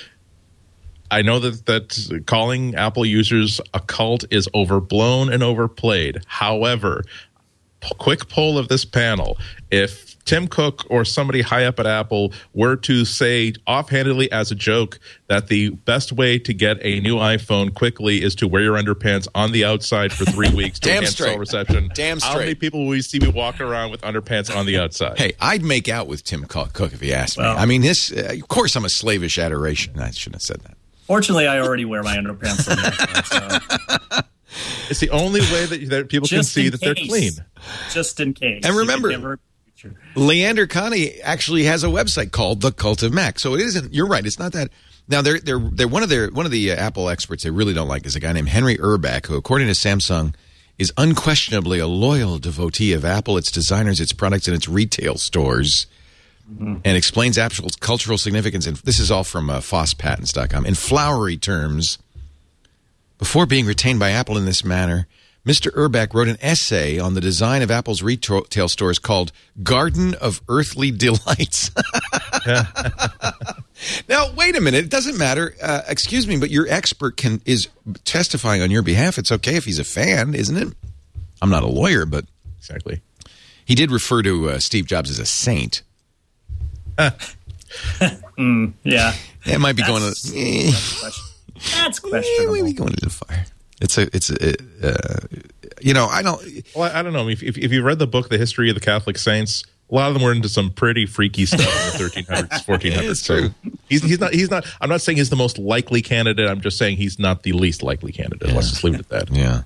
I know that that calling Apple users a cult is overblown and overplayed. However, p- quick poll of this panel: if Tim Cook or somebody high up at Apple were to say offhandedly as a joke that the best way to get a new iPhone quickly is to wear your underpants on the outside for three weeks to enhance cell reception, Damn straight. How many people will we see me walking around with underpants on the outside? Hey, I'd make out with Tim Cook if he asked me. Well, I mean, this, uh, of course I'm a slavish adoration. I shouldn't have said that. Fortunately, I already wear my underpants on the outside, so. It's the only way that, that people Just can see in that case. they're clean. Just in case. And remember, Leander Connie actually has a website called The Cult of Mac. So it isn't. You're right. It's not that. Now they're they're they're one of their one of the uh, Apple experts they really don't like is a guy named Henry Urbach, who, according to Samsung, is unquestionably a loyal devotee of Apple, its designers, its products, and its retail stores, mm-hmm. and explains Apple's cultural significance. And this is all from uh, Foss Patents dot com in flowery terms. Before being retained by Apple in this manner, Mister Urbach wrote an essay on the design of Apple's retail stores called Garden of Earthly Delights. Now, wait a minute. It doesn't matter. Uh, excuse me, but your expert can is testifying on your behalf. It's okay if he's a fan, isn't it? I'm not a lawyer, but Exactly. he did refer to uh, Steve Jobs as a saint. mm, yeah. It might be That's, going to... Eh, that's, question. that's eh, questionable. maybe going a little far. It's a... It's a... Uh, you know, I don't... Well, I, I don't know. If, if, if you read the book, The History of the Catholic Saints, a lot of them were into some pretty freaky stuff in the thirteen hundreds, fourteen hundreds. It's true. So he's, he's not, he's not, I'm not saying he's the most likely candidate. I'm just saying he's not the least likely candidate. Yeah. Let's just leave it at that. Yeah.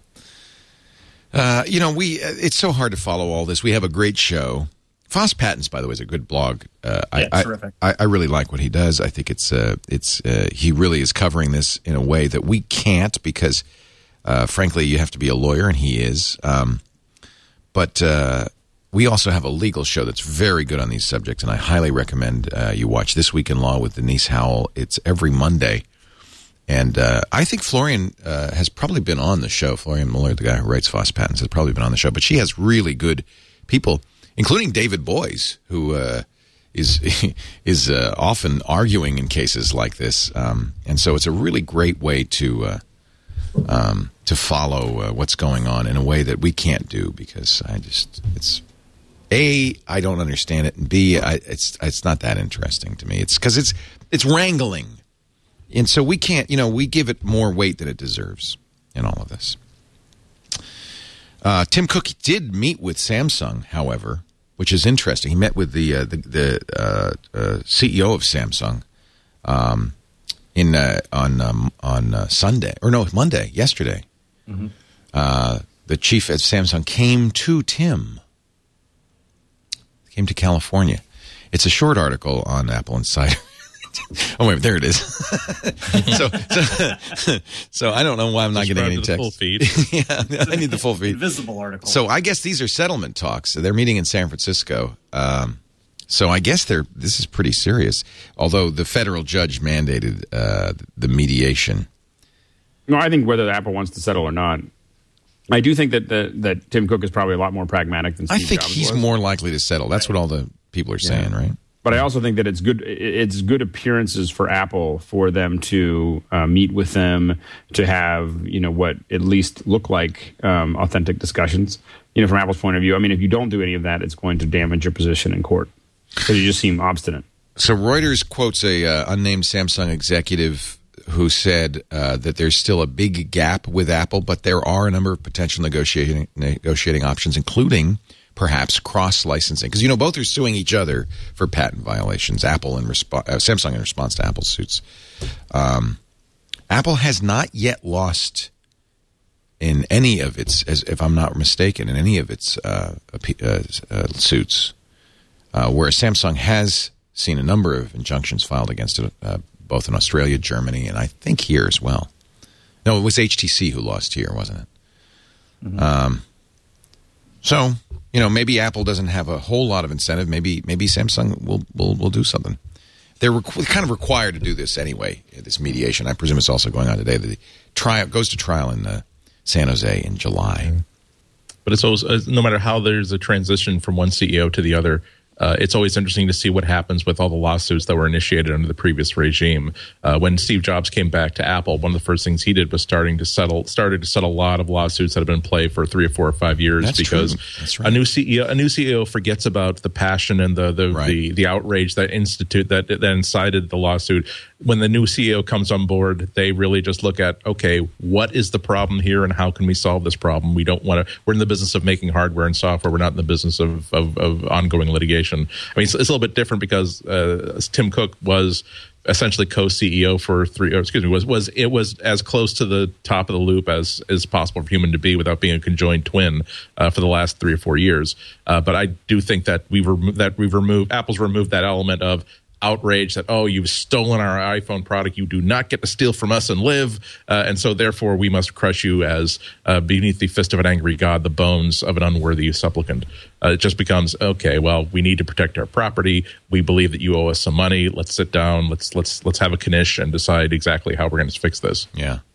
Uh, you know, we it's so hard to follow all this. We have a great show. Foss Patents, by the way, is a good blog. Uh, Yeah, I, terrific. I, I really like what he does. I think it's uh, it's uh, he really is covering this in a way that we can't because, uh, frankly, you have to be a lawyer, and he is. Um, but uh, we also have a legal show that's very good on these subjects, and I highly recommend uh, you watch This Week in Law with Denise Howell. It's every Monday. And uh, I think Florian uh, has probably been on the show. Florian Muller, the guy who writes Foss Patents, has probably been on the show. But she has really good people, including David Boies, who uh, is is uh, often arguing in cases like this. Um, and so it's a really great way to uh, um, to follow uh, what's going on in a way that we can't do because I just it's A, I don't understand it, and B, I, it's it's not that interesting to me. It's because it's it's wrangling. And so we can't, you know, we give it more weight than it deserves in all of this. Uh, Tim Cook did meet with Samsung, however, which is interesting. He met with the uh, the, the uh, uh, C E O of Samsung um, in uh, on um, on uh, Sunday or no Monday yesterday. Mm-hmm. Uh, the chief at Samsung came to Tim, came to California. It's a short article on Apple Insider. Oh wait, there it is. so, so, so I don't know why I'm not getting any text. Full feed. Yeah, I need the full feed. Invisible article. So I guess these are settlement talks. They're meeting in San Francisco. Um, so I guess they're. This is pretty serious. Although the federal judge mandated uh, the mediation. No, I think whether Apple wants to settle or not, I do think that the, that Tim Cook is probably a lot more pragmatic than Steve I think Jobs he's was. more likely to settle. That's what all the people are saying, Yeah. right? But I also think that it's good. It's good appearances for Apple for them to uh, meet with them, to have you know what at least look like um, authentic discussions. You know, from Apple's point of view. I mean, if you don't do any of that, it's going to damage your position in court because you just seem obstinate. So Reuters quotes a uh, unnamed Samsung executive who said uh, that there's still a big gap with Apple, but there are a number of potential negotiating negotiating options, including perhaps cross-licensing, because you know both are suing each other for patent violations. Apple in respo- uh, Samsung in response to Apple's suits. Um, Apple has not yet lost in any of its, as if I'm not mistaken, in any of its uh, uh, uh, suits, uh, whereas Samsung has seen a number of injunctions filed against it, uh, both in Australia, Germany, and I think here as well. No, it was H T C who lost here, wasn't it? Mm-hmm. Um, so. You know, maybe Apple doesn't have a whole lot of incentive. Maybe maybe Samsung will will, will do something. They're requ- kind of required to do this anyway, this mediation. I presume it's also going on today. The trial goes to trial in uh, San Jose in July. But it's always, uh, no matter how there's a transition from one C E O to the other, uh, it's always interesting to see what happens with all the lawsuits that were initiated under the previous regime. Uh, when Steve Jobs came back to Apple, one of the first things he did was starting to settle, started to settle a lot of lawsuits that have been in play for three or four or five years. That's because true. That's right. a new C E O, a new C E O forgets about the passion and the the, Right. the, the outrage that institute that that incited the lawsuit. When the new C E O comes on board, they really just look at, okay, what is the problem here and how can we solve this problem? We don't want to, we're in the business of making hardware and software. We're not in the business of, of, of ongoing litigation. I mean, it's, it's a little bit different because uh, Tim Cook was essentially co-C E O for three, or excuse me, was, was, it was as close to the top of the loop as is possible for human to be without being a conjoined twin uh, for the last three or four years. Uh, but I do think that we've, remo- that we've removed, Apple's removed that element of outrage that, oh, you've stolen our iPhone product, you do not get to steal from us and live, uh, and so therefore we must crush you as uh, beneath the fist of an angry god, the bones of an unworthy supplicant. Uh, it just becomes, okay, well, we need to protect our property, we believe that you owe us some money, let's sit down, let's let's let's have a knish and decide exactly how we're going to fix this. Yeah.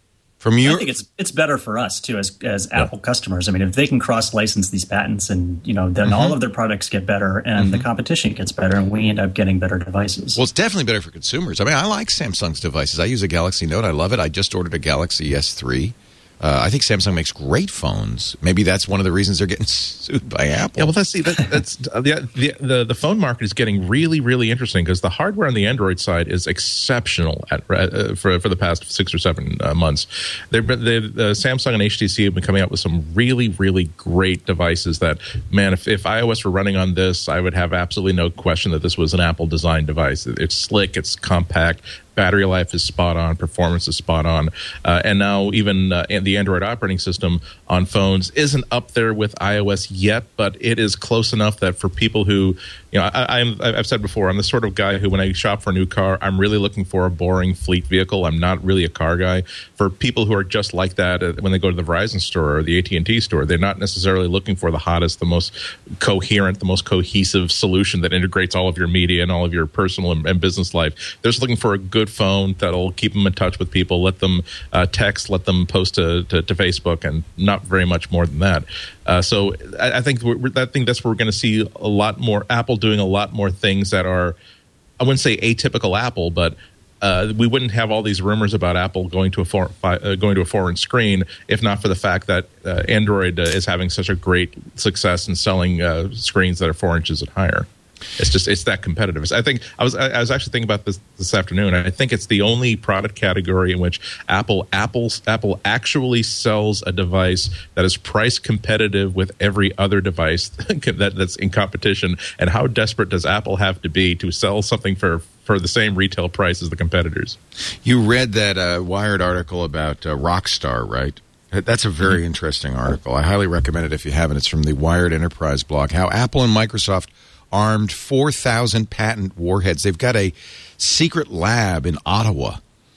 From your, I think it's it's better for us too as as yeah. Apple customers. I mean, if they can cross license these patents, and you know, then mm-hmm. all of their products get better, and mm-hmm. the competition gets better, and we end up getting better devices. Well, it's definitely better for consumers. I mean, I like Samsung's devices. I use a Galaxy Note. I love it. I just ordered a Galaxy S three. Uh, I think Samsung makes great phones. Maybe that's one of the reasons they're getting sued by Apple. Yeah, well, that's, see, that, that's uh, the, the the the phone market is getting really, really interesting because the hardware on the Android side is exceptional at, uh, for for the past six or seven uh, months. They've been, they've, uh, Samsung and H T C have been coming out with some really, really great devices that, man, if, if iOS were running on this, I would have absolutely no question that this was an Apple-designed device. It's slick, it's compact. Battery life is spot on. Performance is spot on. Uh, and now even uh, the Android operating system on phones isn't up there with iOS yet, but it is close enough that for people who, you know, I, I'm, I've said before, I'm the sort of guy who when I shop for a new car, I'm really looking for a boring fleet vehicle. I'm not really a car guy. For people who are just like that, uh, when they go to the Verizon store or the A T and T store, they're not necessarily looking for the hottest, the most coherent, the most cohesive solution that integrates all of your media and all of your personal and, and business life. They're just looking for a good phone that'll keep them in touch with people, let them uh, text, let them post to, to, to Facebook, and not very much more than that. Uh, so I, I think we're, I think that's where we're going to see a lot more Apple doing a lot more things that are, I wouldn't say atypical Apple, but uh, we wouldn't have all these rumors about Apple going to a for, uh, going to a foreign screen if not for the fact that uh, Android uh, is having such a great success in selling uh, screens that are four inches and higher. It's just it's that competitive. I think I was I was actually thinking about this this afternoon. I think it's the only product category in which Apple Apple's Apple actually sells a device that is price competitive with every other device that, that's in competition. And how desperate does Apple have to be to sell something for for the same retail price as the competitors? You read that uh, Wired article about uh, Rockstar, right? That's a very mm-hmm. interesting article. I highly recommend it if you haven't. It's from the Wired Enterprise blog. How Apple and Microsoft armed four thousand patent warheads. They've got a secret lab in Ottawa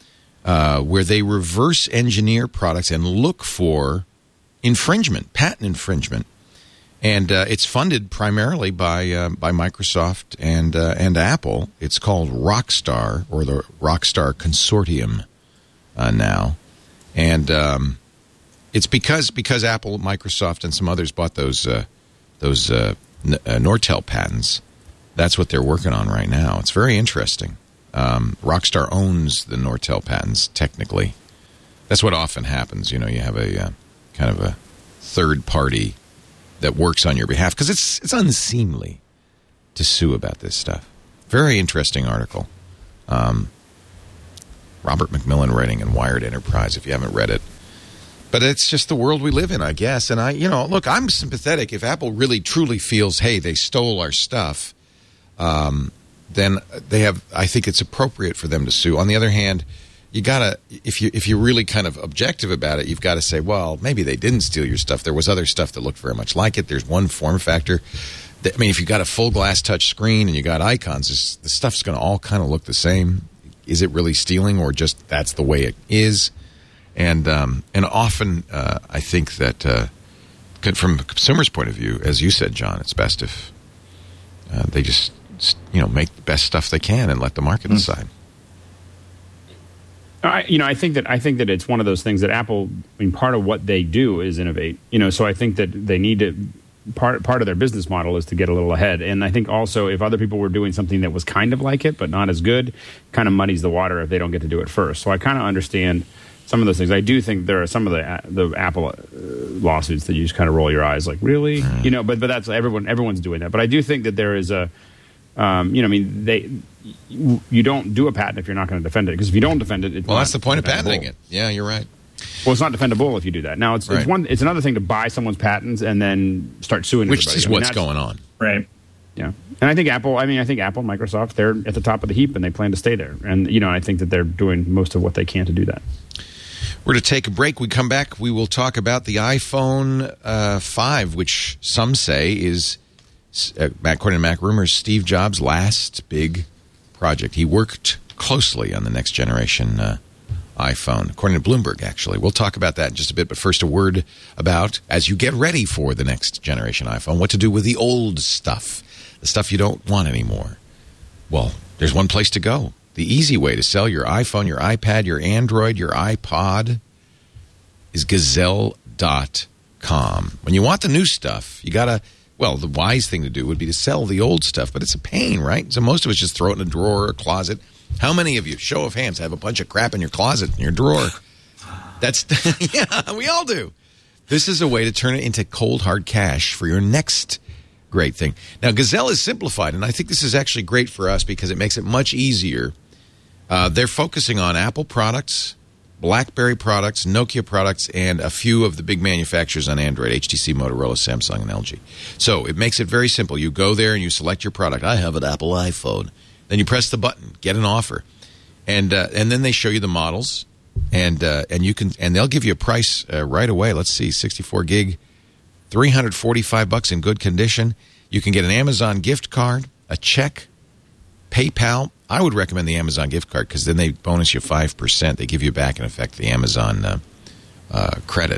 uh, where they reverse engineer products and look for infringement, patent infringement. And uh, it's funded primarily by uh, by Microsoft and uh, and Apple. It's called Rockstar, or the Rockstar Consortium uh, now. And um, it's because because Apple, Microsoft, and some others bought those uh, those uh, Uh, Nortel patents. That's what they're working on right now. It's very interesting. Um, Rockstar owns the Nortel patents, technically. That's what often happens. You know, you have a uh, kind of a third party that works on your behalf because it's it's unseemly to sue about this stuff. Very interesting article. Um, Robert McMillan writing in Wired Enterprise, if you haven't read it. But it's just the world we live in, I guess. And I, you know, look, I'm sympathetic. If Apple really truly feels, hey, they stole our stuff, um, then they have. I think it's appropriate for them to sue. On the other hand, you gotta, if you if you're really kind of objective about it, you've got to say, well, maybe they didn't steal your stuff. There was other stuff that looked very much like it. There's one form factor. That, I mean, if you got a full glass touch screen and you got icons, the stuff's going to all kind of look the same. Is it really stealing, or just that's the way it is? And um, and often uh, I think that uh, from a consumer's point of view, as you said, John, it's best if uh, they just you know make the best stuff they can and let the market mm-hmm. decide. I, you know, I think that I think that it's one of those things that Apple. I mean, part of what they do is innovate. You know, so I think that they need to. Part part of their business model is to get a little ahead, and I think also if other people were doing something that was kind of like it but not as good, kind of muddies the water if they don't get to do it first. So I kind of understand some of those things. I do think there are some of the the Apple uh, lawsuits that you just kind of roll your eyes like, really, you know. But but that's everyone. Everyone's doing that. But I do think that there is a, um, you know, I mean, they you don't do a patent if you're not going to defend it, because if you don't defend it, it's well, not that's the point of patenting it. Yeah, you're right. Well, it's not defendable if you do that. Now, it's, right. it's one. It's another thing to buy someone's patents and then start suing. Which everybody. is I mean, what's going on, right? Yeah, and I think Apple. I mean, I think Apple, Microsoft, they're at the top of the heap, and they plan to stay there. And you know, I think that they're doing most of what they can to do that. We're to take a break. We come back. We will talk about the iPhone uh, five, which some say is, uh, according to Mac Rumors, Steve Jobs' last big project. He worked closely on the next generation uh, iPhone, according to Bloomberg, actually. We'll talk about that in just a bit, but first a word about, as you get ready for the next generation iPhone, what to do with the old stuff, the stuff you don't want anymore. Well, there's one place to go. The easy way to sell your iPhone, your iPad, your Android, your iPod, is gazelle dot com. When you want the new stuff, you got to, well, the wise thing to do would be to sell the old stuff, but it's a pain, right? So most of us just throw it in a drawer or a closet. How many of you, show of hands, have a bunch of crap in your closet, in your drawer? That's, yeah, we all do. This is a way to turn it into cold, hard cash for your next great thing. Now, Gazelle is simplified, and I think this is actually great for us because it makes it much easier. Uh, they're focusing on Apple products, BlackBerry products, Nokia products, and a few of the big manufacturers on Android, H T C, Motorola, Samsung, and L G. So it makes it very simple. You go there and you select your product. I have an Apple iPhone. Then you press the button, get an offer. And uh, and then they show you the models, and uh, and you can and they'll give you a price uh, right away. Let's see, sixty-four gig, three hundred forty-five bucks in good condition. You can get an Amazon gift card, a check, PayPal. I would recommend the Amazon gift card because then they bonus you five percent. They give you back, in effect, the Amazon uh, uh, credit.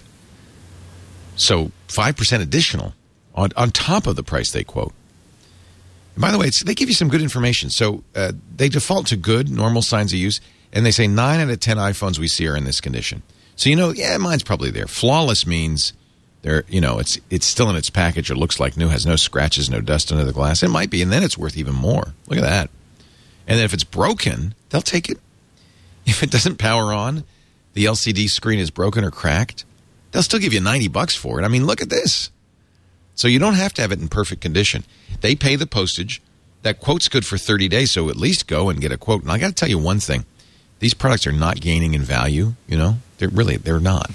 So five percent additional on, on top of the price they quote. And by the way, it's, they give you some good information. So uh, they default to good, normal signs of use, and they say nine out of ten iPhones we see are in this condition. So, you know, yeah, mine's probably there. Flawless means they're, you know, it's it's still in its package. It looks like new, has no scratches, no dust under the glass. It might be, and then it's worth even more. Look at that. And then if it's broken, they'll take it. If it doesn't power on, the L C D screen is broken or cracked, they'll still give you ninety bucks for it. I mean, look at this. So you don't have to have it in perfect condition. They pay the postage. That quote's good for thirty days, so at least go and get a quote. And I got to tell you one thing. These products are not gaining in value, you know? They're really, they're not.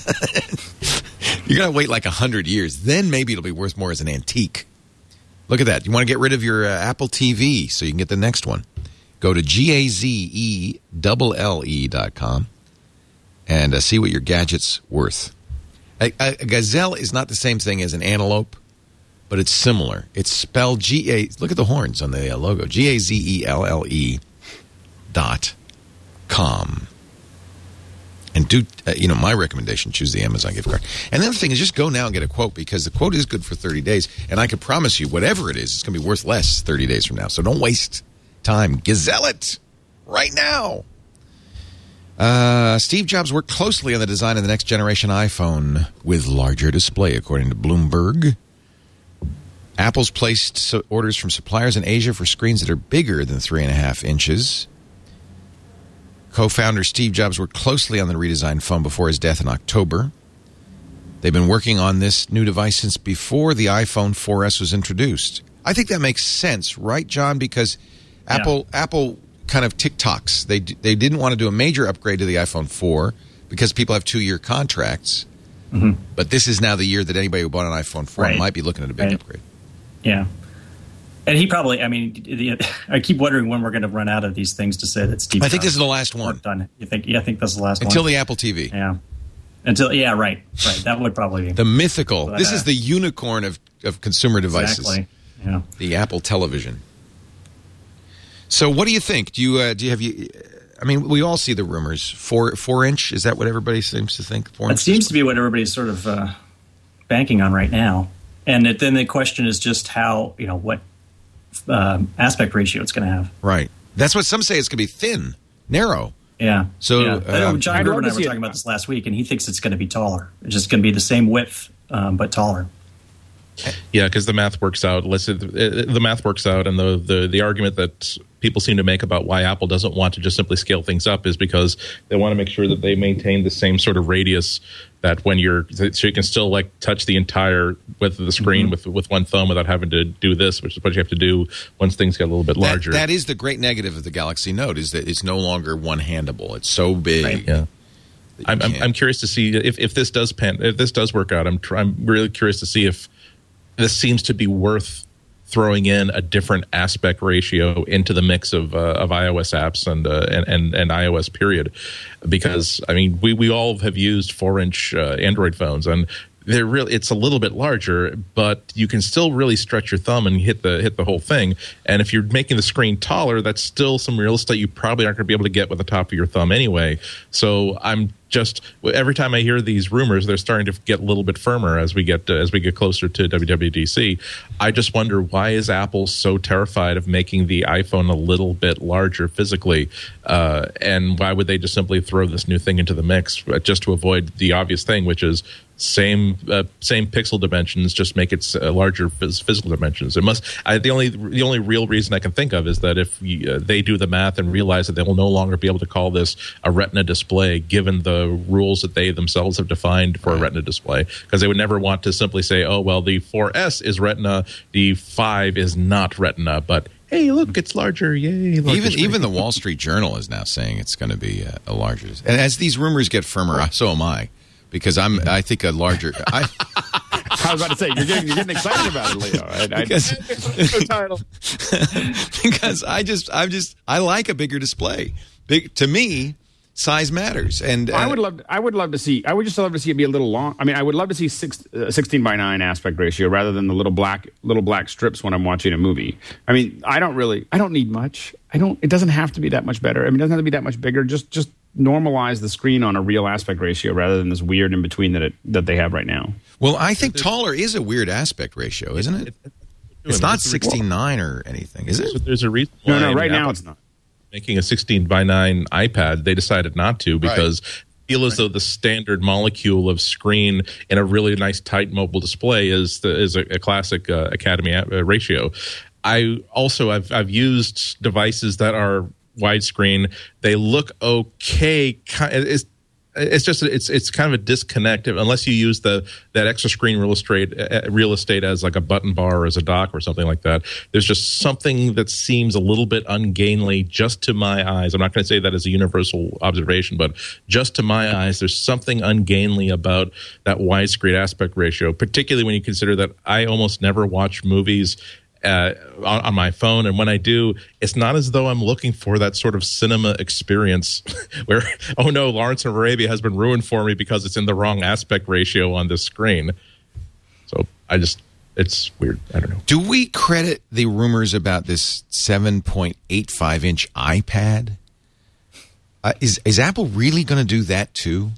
You got to wait like one hundred years. Then maybe it'll be worth more as an antique. Look at that. You want to get rid of your uh, Apple T V so you can get the next one. Go to G A Z E L L E dot com and uh, see what your gadget's worth. A, a, a gazelle is not the same thing as an antelope, but it's similar. It's spelled G A. Look at the horns on the uh, logo. G A Z E L L E dot com. And do, uh, you know, my recommendation, choose the Amazon gift card. And the other thing is just go now and get a quote because the quote is good for thirty days. And I can promise you, whatever it is, it's going to be worth less thirty days from now. So don't waste time. Gazelle it right now. Uh, Steve Jobs worked closely on the design of the next generation iPhone with larger display, according to Bloomberg. Apple's placed orders from suppliers in Asia for screens that are bigger than three and a half inches. Co-founder Steve Jobs worked closely on the redesigned phone before his death in October. They've been working on this new device since before the iPhone four S was introduced. I think that makes sense, right, John? Because Apple yeah. Apple kind of tick-tocks. They they didn't want to do a major upgrade to the iPhone four because people have two-year contracts. Mm-hmm. But this is now the year that anybody who bought an iPhone four right. might be looking at a big right. upgrade. Yeah. And he probably, I mean, the, I keep wondering when we're going to run out of these things to say that Steve I think this is the last one. Done. You think? Yeah, I think this is the last Until one. Until the Apple T V. Yeah. Until, yeah, right. Right. That would probably be. The mythical. But, this uh, is the unicorn of, of consumer devices. Exactly. Yeah. The Apple Television. So what do you think? Do you, uh, do you have you, I mean, we all see the rumors. Four, four inch, is that what everybody seems to think? Four that inch seems display? to be what everybody's sort of uh, banking on right now. And it, then the question is just how, you know, what um, aspect ratio it's going to have. Right. That's what some say it's going to be thin, narrow. Yeah. So yeah. Um, John Gruber and I were talking about this last week, and he thinks it's going to be taller. It's just going to be the same width, um, but taller. Yeah, because the math works out. Listen, the math works out, and the, the the argument that people seem to make about why Apple doesn't want to just simply scale things up is because they want to make sure that they maintain the same sort of radius that when you're so you can still like touch the entire width of the screen mm-hmm. with with one thumb without having to do this, which is what you have to do once things get a little bit larger. That, that is the great negative of the Galaxy Note is that it's no longer one-handable. It's so big. Right. Yeah. I'm, I'm I'm curious to see if, if this does pan, if this does work out. I'm tr- I'm really curious to see if this seems to be worth throwing in a different aspect ratio into the mix of uh, of iOS apps and, uh, and and and iOS period, because I mean we, we all have used four inch uh, Android phones and they're really it's a little bit larger, but you can still really stretch your thumb and hit the hit the whole thing. And if you're making the screen taller, that's still some real estate you probably aren't going to be able to get with the top of your thumb anyway. So I'm just every time I hear these rumors, they're starting to get a little bit firmer as we get uh, as we get closer to W W D C. I just wonder, why is Apple so terrified of making the iPhone a little bit larger physically, uh, and why would they just simply throw this new thing into the mix just to avoid the obvious thing, which is same uh, same pixel dimensions, just make it uh, larger phys- physical dimensions. It must. I, the only the only real reason I can think of is that if we, uh, they do the math and realize that they will no longer be able to call this a Retina display, given the rules that they themselves have defined for right. a Retina display, because they would never want to simply say, "Oh, well, the four S is Retina, the five is not Retina," but hey, look, it's larger. Yay. Larger even screen. even the Wall Street Journal is now saying it's going to be a, a larger. And as these rumors get firmer, so am I. Because I'm, I think a larger. I, I was about to say you're getting, you're getting excited about it, Leo. I, because, I, because I just, I'm just, I like a bigger display. Big to me, size matters. And uh, I would love, I would love to see. I would just love to see it be a little long. I mean, I would love to see six, uh, sixteen by nine aspect ratio rather than the little black, little black strips when I'm watching a movie. I mean, I don't really, I don't need much. I don't. It doesn't have to be that much better. I mean, it doesn't have to be that much bigger. Just, just. normalize the screen on a real aspect ratio rather than this weird in between that it that they have right now. Well, I think taller is a weird aspect ratio, isn't it? It's not sixteen nine or anything, is it? There's a reason. No, no, right now it's not. Making a sixteen by nine iPad, they decided not to because right. feel as though the standard molecule of screen in a really nice tight mobile display is the, is a, a classic uh, Academy uh, ratio. I also I've I've used devices that are widescreen. They look okay. It's it's just it's it's kind of a disconnect unless you use the that extra screen real estate real estate as like a button bar or as a dock or something like that. There's just something that seems a little bit ungainly just to my eyes. I'm not going to say that as a universal observation, but just to my eyes, there's something ungainly about that widescreen aspect ratio, particularly when you consider that I almost never watch movies Uh, on, on my phone, and when I do, it's not as though I'm looking for that sort of cinema experience where, oh no, Lawrence of Arabia has been ruined for me because it's in the wrong aspect ratio on this screen. So I just, it's weird. I don't know. Do we credit the rumors about this seven point eight five inch iPad? Uh, is is Apple really going to do that too?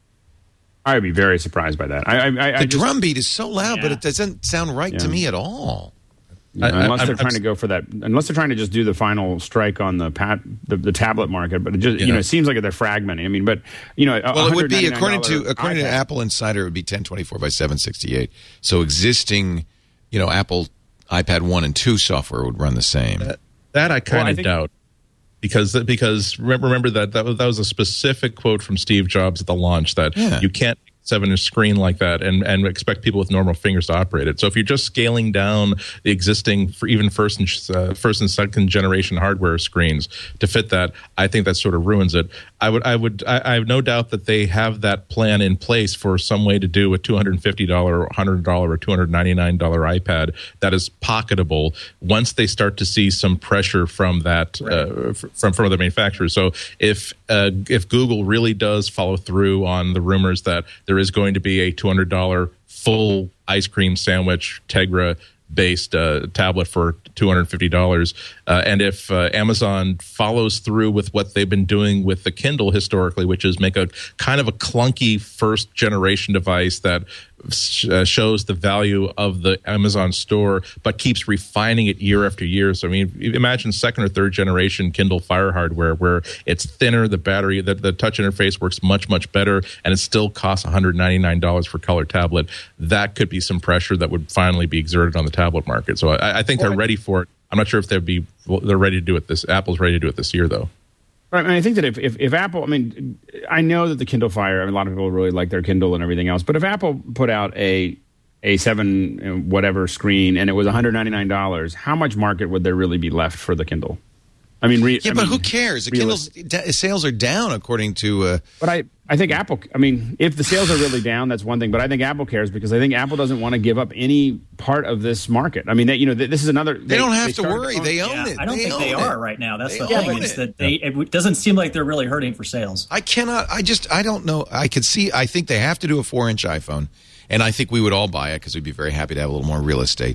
I would be very surprised by that. I, I, I, the I just, drum beat is so loud, yeah. but it doesn't sound right Yeah. to me at all. You know, I, unless I, they're I'm, trying to go for that, unless they're trying to just do the final strike on the pat, the, the tablet market, but it just Yeah. you know it seems like they're fragmenting. I mean, but you know, Well, it would be according to iPad. according to Apple Insider, it would be ten twenty-four by seven sixty-eight. So existing, you know, Apple iPad one and two software would run the same. That, that I kind Well, I of think- doubt. Because because remember, remember that, that that was a specific quote from Steve Jobs at the launch that Yeah. you can't seven inch screen like that and, and expect people with normal fingers to operate it. So if you're just scaling down the existing for even first and uh, first and second generation hardware screens to fit that, I think that sort of ruins it. I would I would I, I have no doubt that they have that plan in place for some way to do a two hundred fifty dollars or one hundred dollars or two hundred ninety-nine dollars iPad that is pocketable once they start to see some pressure from that right. uh, from from other manufacturers. So if uh, if Google really does follow through on the rumors that there is going to be a two hundred dollars full ice cream sandwich Tegra based uh, tablet for two hundred fifty dollars. Uh, and if uh, Amazon follows through with what they've been doing with the Kindle historically, which is make a kind of a clunky first generation device that sh- uh, shows the value of the Amazon store, but keeps refining it year after year. So, I mean, imagine second or third generation Kindle Fire hardware where it's thinner, the battery, the, the touch interface works much, much better, and it still costs one hundred ninety-nine dollars for color tablet. That could be some pressure that would finally be exerted on the tablet market. So I, I think they're ready for it. I'm not sure if they'd be they're ready to do it this. Apple's ready to do it this year, though. Right. I mean, I think that if, if, if Apple, I mean, I know that the Kindle Fire, I mean, a lot of people really like their Kindle and everything else, but if Apple put out a a seven whatever screen and it was one hundred ninety-nine dollars, how much market would there really be left for the Kindle? I mean, re- yeah, I but mean, who cares? The Kindle's da- sales are down according to. Uh, but I, I think Apple. I mean, if the sales are really down, that's one thing. But I think Apple cares because I think Apple doesn't want to give up any part of this market. I mean, they, you know, this is another. They, they don't have they to worry. Own, they own yeah, it. I don't they think they it. are right now. That's they the thing. own Is it. that they? It doesn't seem like they're really hurting for sales. I cannot. I just. I don't know. I could see. I think they have to do a four-inch iPhone, and I think we would all buy it because we'd be very happy to have a little more real estate.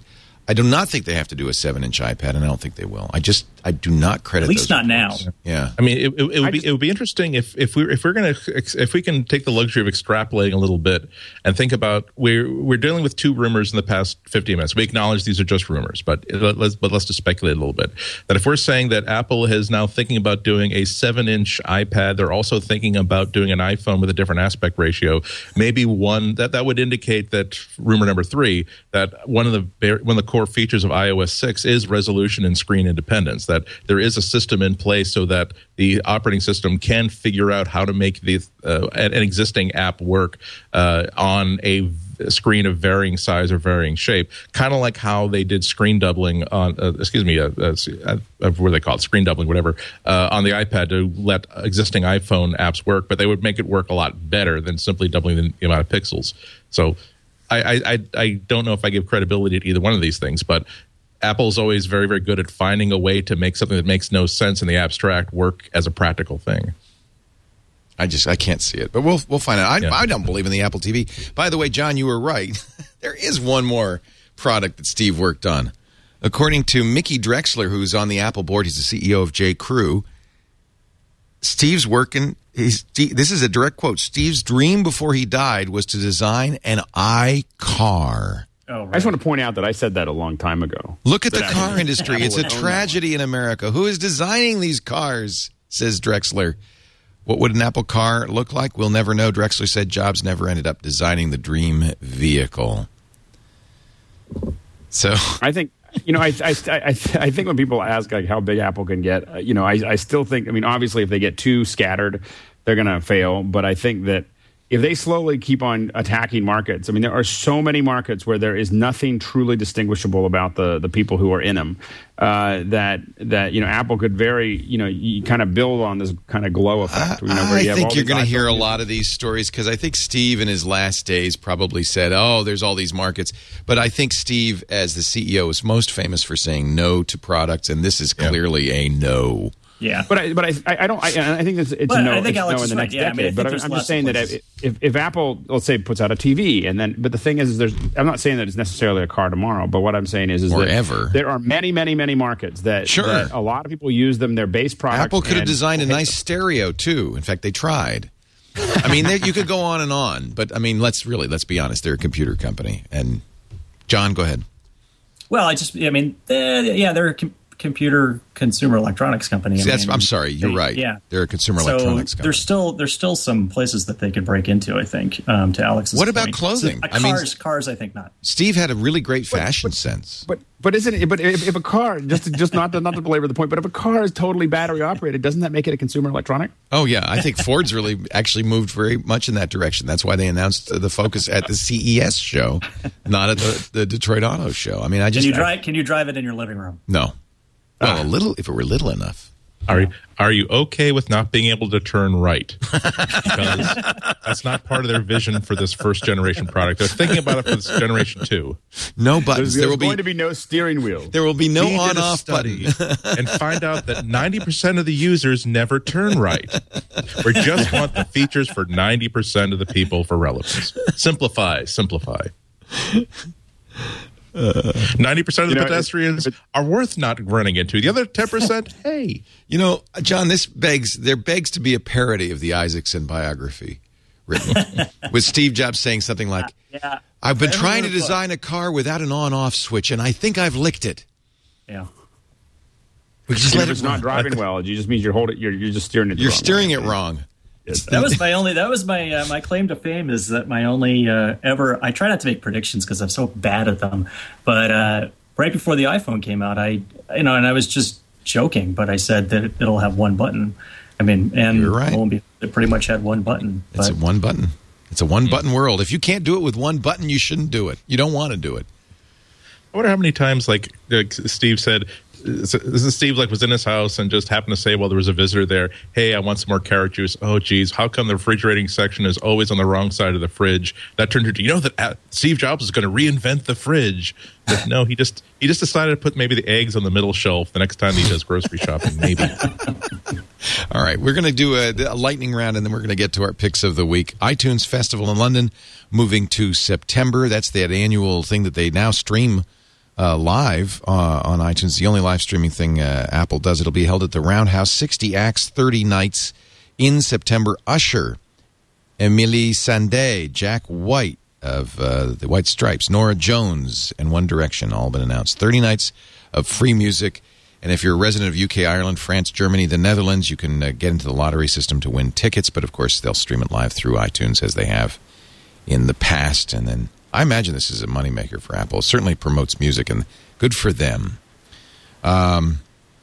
I do not think they have to do a seven-inch iPad, and I don't think they will. I just, I do not credit. At least those not reports. now. Yeah, I mean, it, it, it would be just, it would be interesting if if we if we're gonna if we can take the luxury of extrapolating a little bit and think about we're we're dealing with two rumors in the past fifteen minutes. We acknowledge these are just rumors, but let's but let's just speculate a little bit. That if we're saying that Apple is now thinking about doing a seven-inch iPad, they're also thinking about doing an iPhone with a different aspect ratio. Maybe one that that would indicate that rumor number three that one of the one of the core features of iOS six is resolution and screen independence, that there is a system in place so that the operating system can figure out how to make the uh, an existing app work uh, on a screen of varying size or varying shape, kind of like how they did screen doubling on, uh, excuse me, uh, uh, uh, what do they call it, screen doubling, whatever, uh, on the iPad to let existing iPhone apps work, but they would make it work a lot better than simply doubling the, the amount of pixels. So I, I, I don't know if I give credibility to either one of these things, but Apple's always very, very good at finding a way to make something that makes no sense in the abstract work as a practical thing. I just I can't see it, but we'll we'll find out. I, Yeah. I don't believe in the Apple T V. By the way, John, you were right. There is one more product that Steve worked on. According to Mickey Drexler, who's on the Apple board, he's the C E O of J. Crew. Steve's working. He's, this is a direct quote. Steve's dream before he died was to design an iCar. Oh, right. I just want to point out that I said that a long time ago. Look at the That car Apple- industry. Apple It's a would own that tragedy in America. Who is designing these cars, says Drexler. What would an Apple car look like? We'll never know. Drexler said Jobs never ended up designing the dream vehicle. So I think, you know, I I, I, I think when people ask like how big Apple can get, uh, you know, I, I still think, I mean, obviously if they get too scattered, they're going to fail. But I think that if they slowly keep on attacking markets, I mean, there are so many markets where there is nothing truly distinguishable about the, the people who are in them, uh, that, that, you know, Apple could very, you know, you kind of build on this kind of glow effect. You know, where I you have think all you're these going to hear a iPhone lot of these stories because I think Steve in his last days probably said, oh, there's all these markets. But I think Steve, as the C E O, is most famous for saying no to products, and this is clearly a no. Yeah. But I, but I, I don't. I, I think it's, it's But a no. I think it's Alex no in is the right. next Yeah, I mean, I decade. think but there's I'm lots just saying of that places. if, if if Apple, let's say, puts out a T V, and then, but the thing is, is there's. I'm not saying that it's necessarily a car tomorrow, but what I'm saying is, is Or that ever. there are many, many, many markets that, Sure. that a lot of people use them. Their base product. Apple could have and- designed a nice stereo too. In fact, they tried. I mean, they, you could go on and on, but I mean, let's really let's be honest. They're a computer company. And John, go ahead. Well, I just, I mean, eh, yeah, they're a com- computer consumer electronics company. I See, that's, mean, I'm sorry, you're they- right. Yeah. They're a consumer So electronics company. there's still there's still some places that they could break into. I think. Um, to Alex's What about point. clothing? So, uh, I mean- cars, cars. I think not. Steve had a really great fashion sense. But but isn't it? But if, if a car, just to, just not to, not to belabor the point, but if a car is totally battery operated, doesn't that make it a consumer electronic? Oh, yeah. I think Ford's really actually moved very much in that direction. That's why they announced the Focus at the C E S show, not at the, the Detroit Auto Show. I mean, I Can just. you drive? Can you drive it in your living room? No. Well, a little, if it were little enough. Are are you okay with not being able to turn right? Because that's not part of their vision for this first generation product. They're thinking about it for this generation two. No buttons. There's, There there's will going be to be no steering wheel. there will be no We did a on-off study button. and find out that ninety percent of the users never turn right. We just want the features for ninety percent of the people for relevance. Simplify, simplify. ninety percent of the You know, pedestrians are worth not running into. The other ten percent, hey. You know, John, this begs there begs to be a parody of the Isaacson biography written with Steve Jobs saying something like, Yeah. "I've been Everyone trying to would have design a car without an on-off switch, and I think I've licked it. Yeah. We just And let if it it's not run. driving well, it just means you're holding. You're you're just steering it. the You're wrong steering way. it wrong." That was my only. That was my uh, my claim to fame is that my only uh, ever. I try not to make predictions because I'm so bad at them. But uh, right before the iPhone came out, I you know, and I was just joking, but I said that it'll have one button. I mean, and You're right. lo and behold, it pretty much had one button. It's But a one button. It's a one button world. If you can't do it with one button, you shouldn't do it. You don't want to do it. I wonder how many times, like, like Steve said, this is Steve like was in his house and just happened to say while there was a visitor there, "Hey, I want some more carrot juice." Oh, geez, how come the refrigerating section is always on the wrong side of the fridge? That turned into, you know, that uh, Steve Jobs is going to reinvent the fridge. But no, he just he just decided to put maybe the eggs on the middle shelf the next time he does grocery shopping. Maybe. All right, we're going to do a, a lightning round, and then we're going to get to our picks of the week. iTunes Festival in London, moving to September. That's that annual thing that they now stream uh, live uh, on iTunes. The only live streaming thing uh, Apple does. It'll be held at the Roundhouse, sixty acts, thirty nights in September. Usher, Emily Sandé, Jack White of uh, the White Stripes, Nora Jones, and One Direction all been announced. thirty nights of free music. And if you're a resident of U K, Ireland, France, Germany, the Netherlands, you can uh, get into the lottery system to win tickets. But, of course, they'll stream it live through iTunes as they have in the past. And then I imagine this is a moneymaker for Apple. It certainly promotes music, and good for them. Um,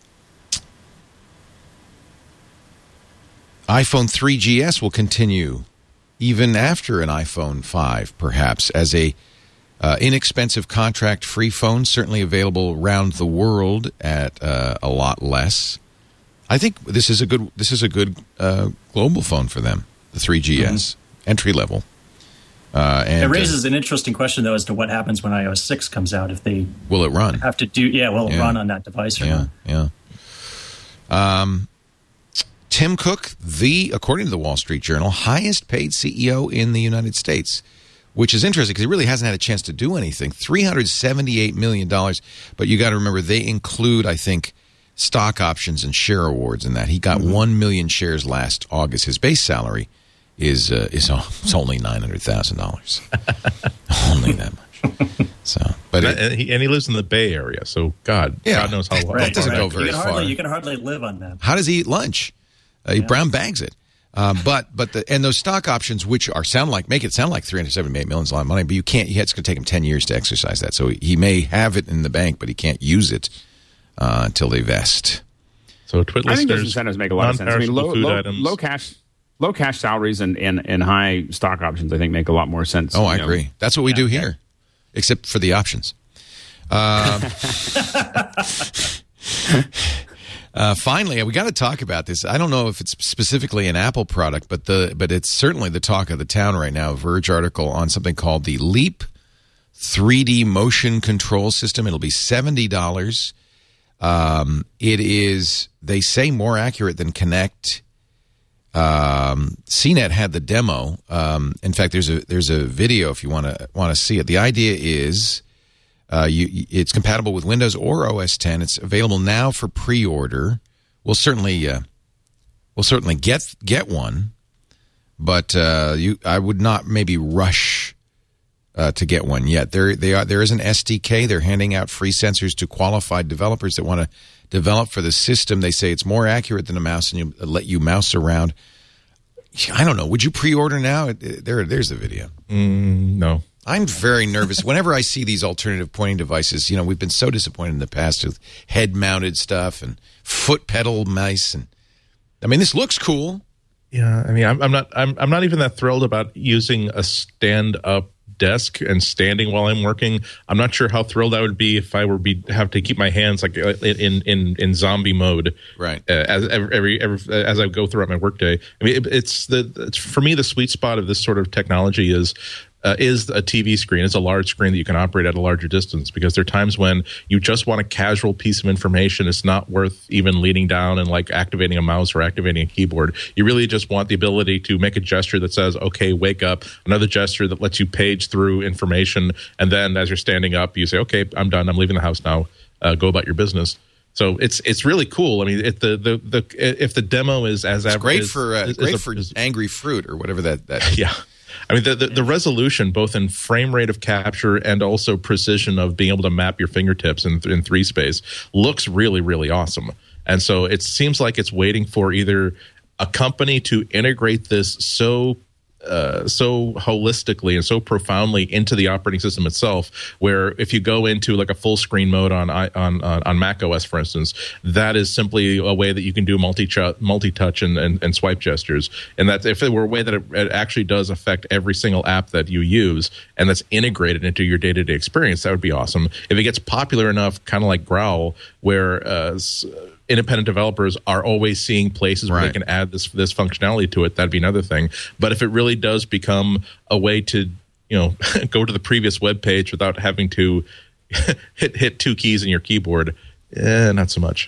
iPhone three G S will continue even after an iPhone five, perhaps, as a Uh, inexpensive contract-free phone, certainly available around the world at uh, a lot less. I think this is a good this is a good uh, global phone for them, the three G S, mm-hmm. entry level. Uh, and, it raises uh, an interesting question, though, as to what happens when i O S six comes out. If they will it run? Have to do yeah, will it yeah. run on that device or yeah, not? Yeah. Um, Tim Cook, the according to the Wall Street Journal, highest-paid C E O in the United States. Which is interesting because he really hasn't had a chance to do anything. three hundred seventy-eight million dollars. But you got to remember, they include, I think, stock options and share awards in that. He got mm-hmm. one million shares last August. His base salary is uh, is it's only nine hundred thousand dollars. Only that much. So, but it, and, he, and he lives in the Bay Area, so God, yeah, God knows how long. That doesn't right. go very you can far. Hardly, you can hardly live on that. How does he eat lunch? Uh, he yeah. brown bags it. Um, but but the and those stock options, which are sound like make it sound like three hundred seventy-eight million is a lot of money, but you can't. It's going to take him ten years to exercise that. So he may have it in the bank, but he can't use it uh, until they vest. So Twit I think those listeners, incentives make a lot of sense. I mean, low, food low, items. low cash, low cash salaries and, and, and high stock options, I think, make a lot more sense. Oh, I know. agree. That's what we yeah, do yeah. here, except for the options. Um, Uh, finally, we got to talk about this. I don't know if it's specifically an Apple product, but the but it's certainly the talk of the town right now. A Verge article on something called the Leap three D Motion Control System. It'll be seventy dollars. Um, it is, they say, more accurate than Kinect. Um, C net had the demo. Um, in fact, there's a there's a video if you want to want to see it. The idea is. Uh, you, it's compatible with Windows or O S ten. It's available now for pre-order. We'll certainly, uh, we'll certainly get get one, but uh, you, I would not maybe rush uh, to get one yet. There, they are. There is an S D K. They're handing out free sensors to qualified developers that want to develop for the system. They say it's more accurate than a mouse, and you let you mouse around. I don't know. Would you pre-order now? There, there's the video. Mm, no. I'm very nervous. Whenever I see these alternative pointing devices, you know, we've been so disappointed in the past with head-mounted stuff and foot pedal mice. And I mean, this looks cool. Yeah, I mean, I'm, I'm not. I'm. I'm not even that thrilled about using a stand-up desk and standing while I'm working. I'm not sure how thrilled I would be if I were be have to keep my hands like in in in zombie mode, right? Uh, as every, every as I go throughout my workday. I mean, it, it's the it's, for me the sweet spot of this sort of technology is. Uh, is a T V screen. It's a large screen that you can operate at a larger distance because there are times when you just want a casual piece of information. It's not worth even leaning down and like activating a mouse or activating a keyboard. You really just want the ability to make a gesture that says, okay, wake up, another gesture that lets you page through information. And then as you're standing up, you say, okay, I'm done. I'm leaving the house now. Uh, go about your business. So it's it's really cool. I mean, if the the, the if the demo is as it's average, great for uh, is, great is a, for is, angry fruit or whatever that that yeah. I mean, the, the, the resolution, both in frame rate of capture and also precision of being able to map your fingertips in, in three space, looks really, really awesome. And so it seems like it's waiting for either a company to integrate this so uh, so holistically and so profoundly into the operating system itself, where if you go into like a full screen mode on on on, on Mac O S, for instance, that is simply a way that you can do multi multi touch and, and, and swipe gestures, and that if it were a way that it, it actually does affect every single app that you use and that's integrated into your day to day experience, that would be awesome. If it gets popular enough, kind of like Growl, where uh, independent developers are always seeing places where right. they can add this this functionality to it, that'd be another thing. But if it really does become a way to, you know, go to the previous web page without having to hit hit two keys in your keyboard, eh, not so much.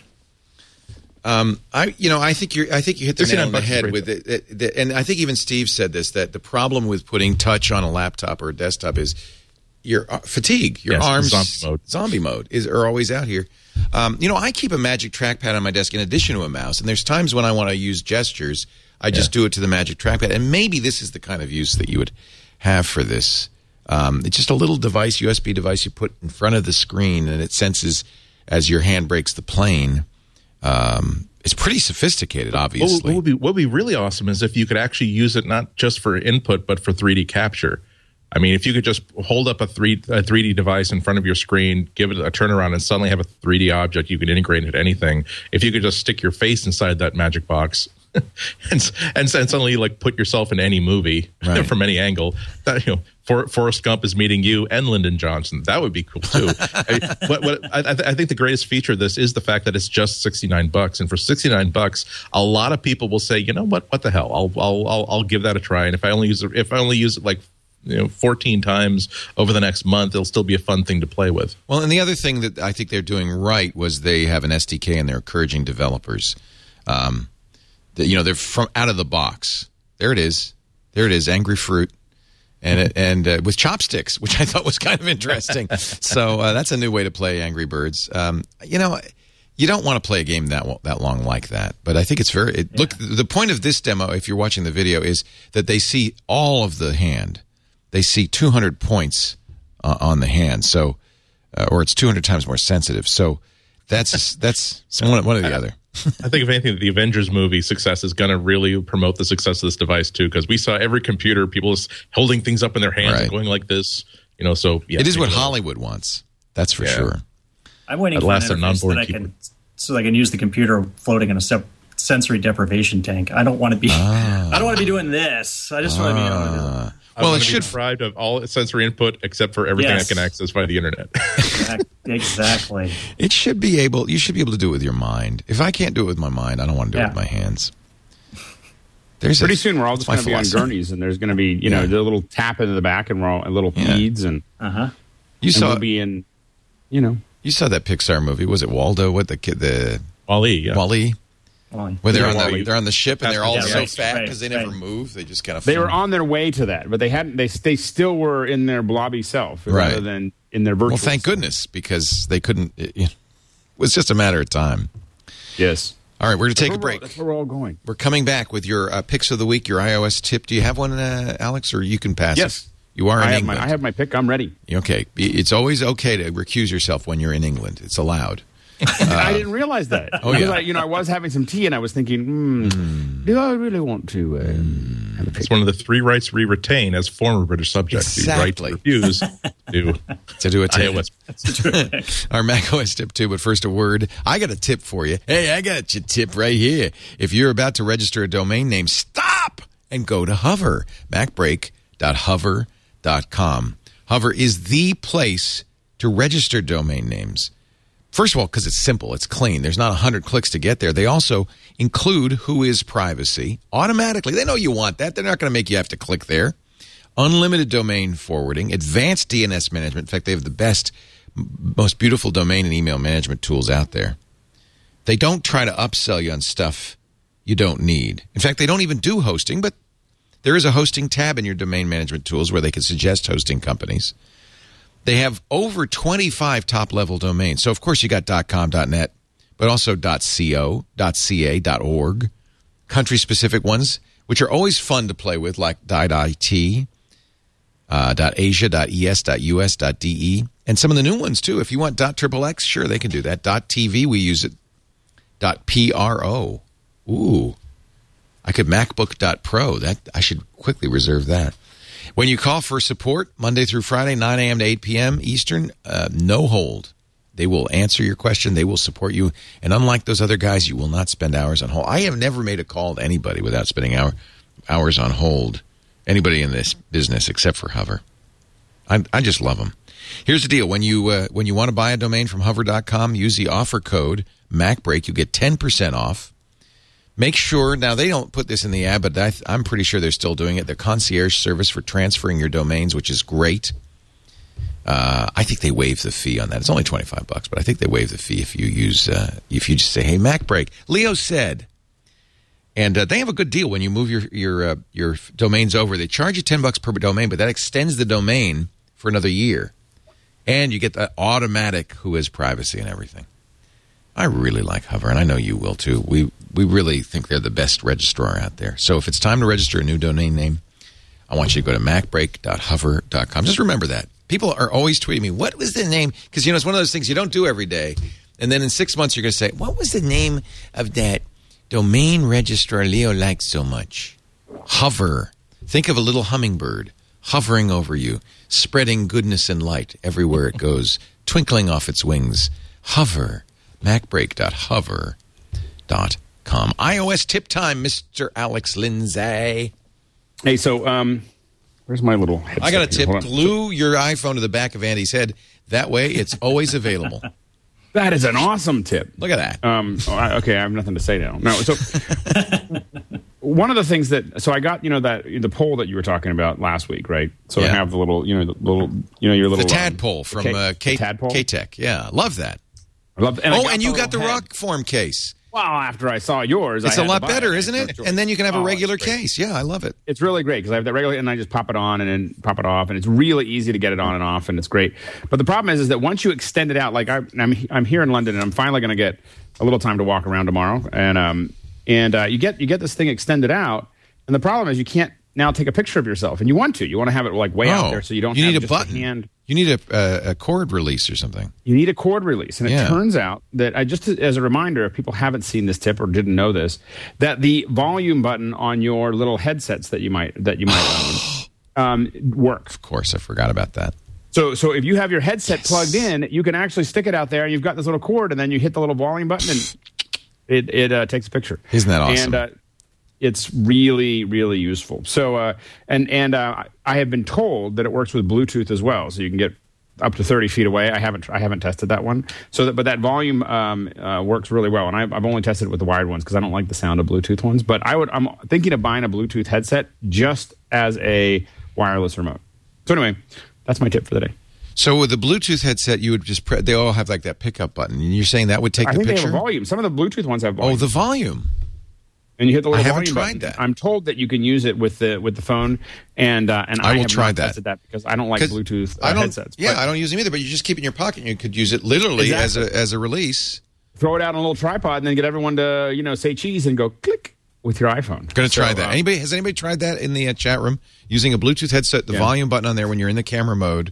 Um, I, you know, I think you, I think you hit the nail on the head great. with it, it, it, and I think even Steve said this, that the problem with putting touch on a laptop or a desktop is your uh, fatigue, your Yes, arms, zombie mode. zombie mode is are always out here. Um, you know, I keep a Magic Trackpad on my desk in addition to a mouse, and there's times when I want to use gestures, I just Yeah. do it to the Magic Trackpad, and maybe this is the kind of use that you would have for this. Um, it's just a little device, U S B device you put in front of the screen, and it senses as your hand breaks the plane. Um, it's pretty sophisticated, obviously. What, what would be what would be really awesome is if you could actually use it not just for input but for three D capture. I mean, if you could just hold up a three a three D device in front of your screen, give it a turnaround, and suddenly have a three D object you can integrate into anything. If you could just stick your face inside that magic box and, and and suddenly like put yourself in any movie Right. from any angle, that you know, For, Forrest Gump is meeting you and Lyndon Johnson. That would be cool too. I, what, what, I, I think the greatest feature of this is the fact that it's just sixty-nine bucks, and for sixty-nine bucks, a lot of people will say, you know what, what the hell? I'll I'll I'll, I'll give that a try, and if I only use it, if I only use it like you know fourteen times over the next month, it'll still be a fun thing to play with. Well, and the other thing that I think they're doing right was they have an S D K and they're encouraging developers. Um, that, you know, they're from out of the box. There it is. There it is. Angry Fruit. And it, and uh, with chopsticks, which I thought was kind of interesting. So uh, that's a new way to play Angry Birds. Um, you know, you don't want to play a game that that long like that, but I think it's very. It, yeah. Look, the point of this demo, if you're watching the video, is that they see all of the hand. They see two hundred points uh, on the hand, so uh, or it's two hundred times more sensitive. So that's that's one, one or the other. I think if anything, the Avengers movie success is going to really promote the success of this device too, because we saw every computer people just holding things up in their hands right. and going like this. You know, so yeah, it is what so. Hollywood wants. That's for yeah. sure. I'm waiting At for last an they're interface that I non-board can, so I can use the computer floating in a sep- sensory deprivation tank. I don't want to be. Ah. I don't want to be doing this. I just ah. want to be. Able to I well, it be should deprived of all sensory input except for everything yes. I can access via the internet. Exactly. It should be able. You should be able to do it with your mind. If I can't do it with my mind, I don't want to do yeah. it with my hands. There's pretty a, soon we're all just going to be on gurneys, and there's going to be you know yeah. the little tap into the back, and we're all little yeah. beads, and uh huh. You saw we'll be in, you know. You saw that Pixar movie? Was it Waldo? What the kid? The Wall-E, yeah. Wall-E. Wall-E. Where they're Yeah, on Wall-E. the they're on the ship and they're all yeah, so right, fat right, because they never right. move. They just kind of They were on their way to that, but they hadn't. They they still were in their blobby self rather Right. than in their virtual. Well, thank self. goodness, because they couldn't. It, it was just a matter of time. Yes. All right, we're going to take That's a where break. we're- That's where we're all going. We're coming back with your uh, picks of the week, your iOS tip. Do you have one, uh, Alex, or you can pass Yes. it? You are in I have, England. my, I have my pick. I'm ready. Okay. It's always okay to recuse yourself when you're in England. It's allowed. I didn't realize that. Oh, Because yeah. I, you know, I was having some tea and I was thinking, hmm, Mm. do I really want to uh, have a pick? It's one of the three rights we retain as former British subjects. Exactly. The right to refuse to To do a tip. iOS. Our macOS tip two, but first a word. I got a tip for you. Hey, I got your tip right here. If you're about to register a domain name, stop and go to Hover. macbreak dot hover dot com. Hover is the place to register domain names. First of all, because it's simple, it's clean. There's not one hundred clicks to get there. They also include Whois Privacy automatically. They know you want that. They're not going to make you have to click there. Unlimited domain forwarding, advanced D N S management. In fact, they have the best, m- most beautiful domain and email management tools out there. They don't try to upsell you on stuff you don't need. In fact, they don't even do hosting, but there is a hosting tab in your domain management tools where they can suggest hosting companies. They have over twenty-five top-level domains. So, of course, you got .com, .net, but also .co, .ca, .org, country-specific ones, which are always fun to play with, like .it, uh, .asia, .es, .us, .de, and some of the new ones, too. If you want .xxx, sure, they can do that. .tv, we use it. .pro. Ooh. I could MacBook.pro. That I should quickly reserve that. When you call for support, Monday through Friday, nine a.m. to eight p.m. Eastern, uh, no hold. They will answer your question. They will support you. And unlike those other guys, you will not spend hours on hold. I have never made a call to anybody without spending hour, hours on hold. Anybody in this business except for Hover. I, I just love them. Here's the deal. When you uh, when you want to buy a domain from hover dot com, use the offer code MacBreak. You get ten percent off. Make sure, now they don't put this in the ad, but I, I'm pretty sure they're still doing it. The concierge service for transferring your domains, which is great. Uh, I think they waive the fee on that. It's only twenty-five bucks, but I think they waive the fee if you use, uh, if you just say, hey, MacBreak. Leo said. And uh, they have a good deal when you move your your uh, your domains over. They charge you ten bucks per domain, but that extends the domain for another year. And you get the automatic Who Has Privacy and everything. I really like Hover, and I know you will too. We we really think they're the best registrar out there. So if it's time to register a new domain name, I want you to go to mac break dot hover dot com. Just remember that. People are always tweeting me, what was the name? Because, you know, it's one of those things you don't do every day. And then in six months, you're going to say, what was the name of that domain registrar Leo likes so much? Hover. Think of a little hummingbird hovering over you, spreading goodness and light everywhere it goes, twinkling off its wings. Hover. mac break dot hover dot com. iOS tip time, Mister Alex Lindsay. Hey, so um, where's my little headset? I got a tip. Here? Glue your iPhone to the back of Andy's head. That way, it's always available. That is an awesome tip. Look at that. Um, oh, I, okay, I have nothing to say now. No, so one of the things that so I got, you know, that the poll that you were talking about last week, right? So Yeah. I have the little, you know, the little, you know, your little The tadpole um, from K- uh, K- tadpole. K-Tech. Yeah, love that. I love, and I Oh, and you the got the little head. rock form case. Well, after I saw yours, It's I a had lot to buy better, it. isn't it? Sure. And then you can have a Oh, regular it's great. case. Yeah, I love it. It's really great because I have that regular, and I just pop it on and then pop it off, and it's really easy to get it on and off, and it's great. But the problem is, is that once you extend it out, like I, I'm, I'm here in London, and I'm finally going to get a little time to walk around tomorrow, and um, and uh, you get you get this thing extended out, and the problem is you can't now take a picture of yourself, and you want to, you want to have it like way Oh, out there, so you don't. You have need a just button. hand. You need a, a, a cord release or something. You need a cord release. And it Yeah. turns out that, I just as a reminder, if people haven't seen this tip or didn't know this, that the volume button on your little headsets that you might that you might own um, work. Of course, I forgot about that. So so if you have your headset Yes. plugged in, you can actually stick it out there, and you've got this little cord, and then you hit the little volume button, and it, it uh, takes a picture. Isn't that awesome? And uh, it's really, really useful. So, uh, and and uh, I have been told that it works with Bluetooth as well, so you can get up to thirty feet away. I haven't I haven't tested that one. So, that, but that volume um, uh, works really well, and I've, I've only tested it with the wired ones because I don't like the sound of Bluetooth ones. But I would I'm thinking of buying a Bluetooth headset just as a wireless remote. So anyway, that's my tip for the day. So with the Bluetooth headset, you would just pre- they all have like that pickup button, and you're saying that would take I the think picture. they have a volume. Some of the Bluetooth ones have volume. Oh, the volume. And you hit the little I haven't volume tried button. that. I'm told that you can use it with the with the phone, and uh, and I I, will have try not that. tested that because I don't like 'Cause Bluetooth uh, I don't, headsets. Yeah, But I don't use them either. But you just keep it in your pocket. And you could use it literally as Exactly. a as a release. throw it out on a little tripod, and then get everyone to you know say cheese and go click with your iPhone. Going to try So, that. uh, Anybody has anybody tried that in the uh, chat room using a Bluetooth headset? The Yeah. volume button on there when you're in the camera mode.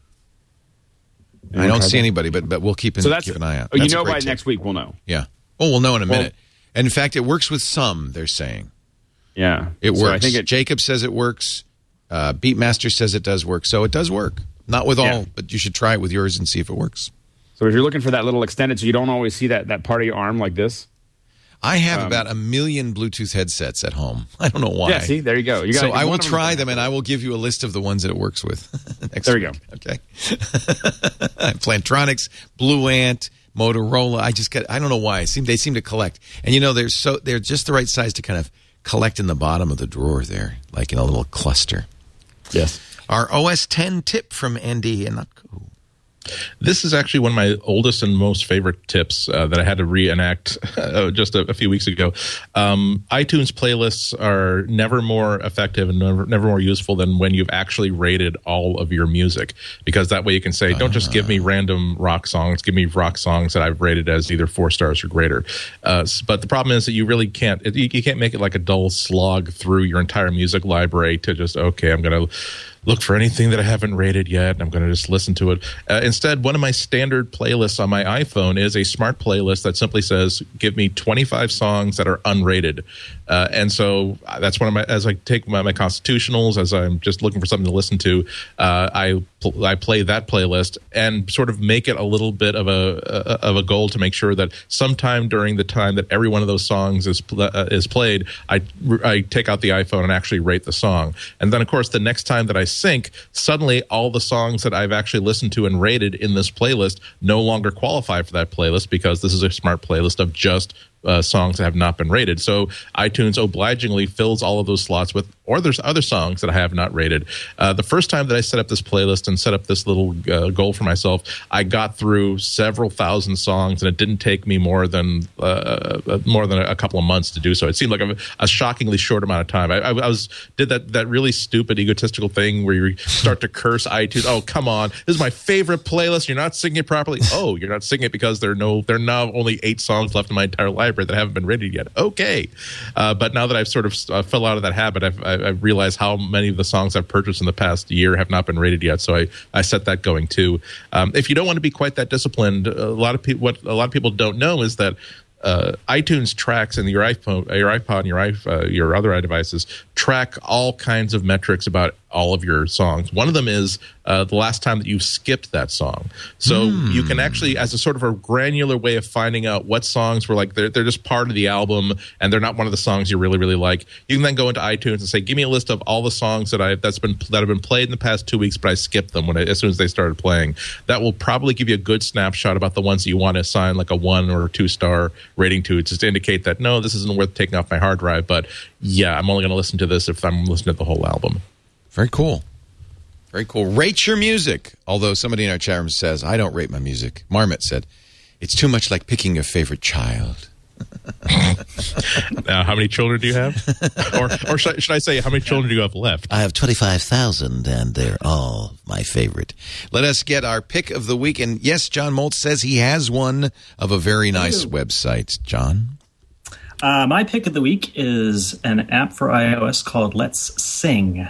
I Anyone don't tried see that? anybody, but but we'll keep an, So that's keep an eye out. oh, you That's a know great by tip. next week we'll know. Yeah. Oh, we'll know in a Well- minute. And in fact, it works with some. They're saying. Yeah, It So works. I think it, Jacob says it works. Uh, Beatmaster says it does work. So it does work. Not with all, Yeah. but you should try it with yours and see if it works. so if you're looking for that little extended, so you don't always see that that part of your arm like this. I have Um, about a million Bluetooth headsets at home. I don't know why. Yeah, see, there you go. You so gotta- I will one of try is- them, and I will give you a list of the ones that it works with. Next There we week. Okay. Plantronics, Blue Ant, Motorola. I just get. I don't know why. I seem they seem to collect, and you know they're so they're just the right size to kind of collect in the bottom of the drawer there, like in a little cluster. Yes. Our O S ten tip from Andy and Nutco. This is actually one of my oldest and most favorite tips uh, that I had to reenact uh, just a, a few weeks ago. Um, iTunes playlists are never more effective and never, never more useful than when you've actually rated all of your music, because that way you can say, don't just give me random rock songs, give me rock songs that I've rated as either four stars or greater. Uh, but the problem is that you really can't, you, you can't make it like a dull slog through your entire music library to just, okay, I'm going to look for anything that I haven't rated yet, and I'm going to just listen to it. Uh, instead, one of my standard playlists on my iPhone is a smart playlist that simply says, give me twenty-five songs that are unrated. Uh, and so that's one of my, as I take my, my constitutionals, as I'm just looking for something to listen to, uh, I pl- I play that playlist and sort of make it a little bit of a uh, of a goal to make sure that sometime during the time that every one of those songs is pl- uh, is played, I I take out the iPhone and actually rate the song. And then, of course, the next time that I sync, suddenly all the songs that I've actually listened to and rated in this playlist no longer qualify for that playlist, because this is a smart playlist of just uh, songs that have not been rated. So iTunes obligingly fills all of those slots with or there's other songs that I have not rated. Uh, the first time that I set up this playlist and set up this little uh, goal for myself, I got through several thousand songs, and it didn't take me more than uh, more than a couple of months to do so. It seemed like a, a shockingly short amount of time. I, I, I was did that that really stupid egotistical thing where you start to curse iTunes. Oh, come on, this is my favorite playlist. You're not singing it properly. Oh, you're not singing it because there are no there are now only eight songs left in my entire library that haven't been rated yet. Okay, uh, but now that I've sort of uh, fell out of that habit, I've I, I realized how many of the songs I've purchased in the past year have not been rated yet. So I, I set that going too. Um, if you don't want to be quite that disciplined, a lot of people what a lot of people don't know is that uh, iTunes tracks and your iPhone, your iPod, and your uh, your other devices track all kinds of metrics about all of your songs. One of them is uh, the last time that you've skipped that song. So mm. you can actually, as a sort of a granular way of finding out what songs were like, they're, they're just part of the album and they're not one of the songs you really, really like. You can then go into iTunes and say, give me a list of all the songs that I that's been that have been played in the past two weeks, but I skipped them when I, as soon as they started playing. That will probably give you a good snapshot about the ones that you want to assign like a one or a two star rating to, just to indicate that, no, this isn't worth taking off my hard drive, but yeah, I'm only going to listen to this if I'm listening to the whole album. Very cool. Very cool. Rate your music. Although somebody in our chat room says, I don't rate my music. Marmot said, it's too much like picking your favorite child. Now, how many children do you have? Or, or should, I, should I say, how many children do you have left? I have twenty-five thousand, and they're all my favorite. Let us get our pick of the week. And yes, John Moltz says he has one of a very nice website. John? Uh, my pick of the week is an app for iOS called Let's Sing.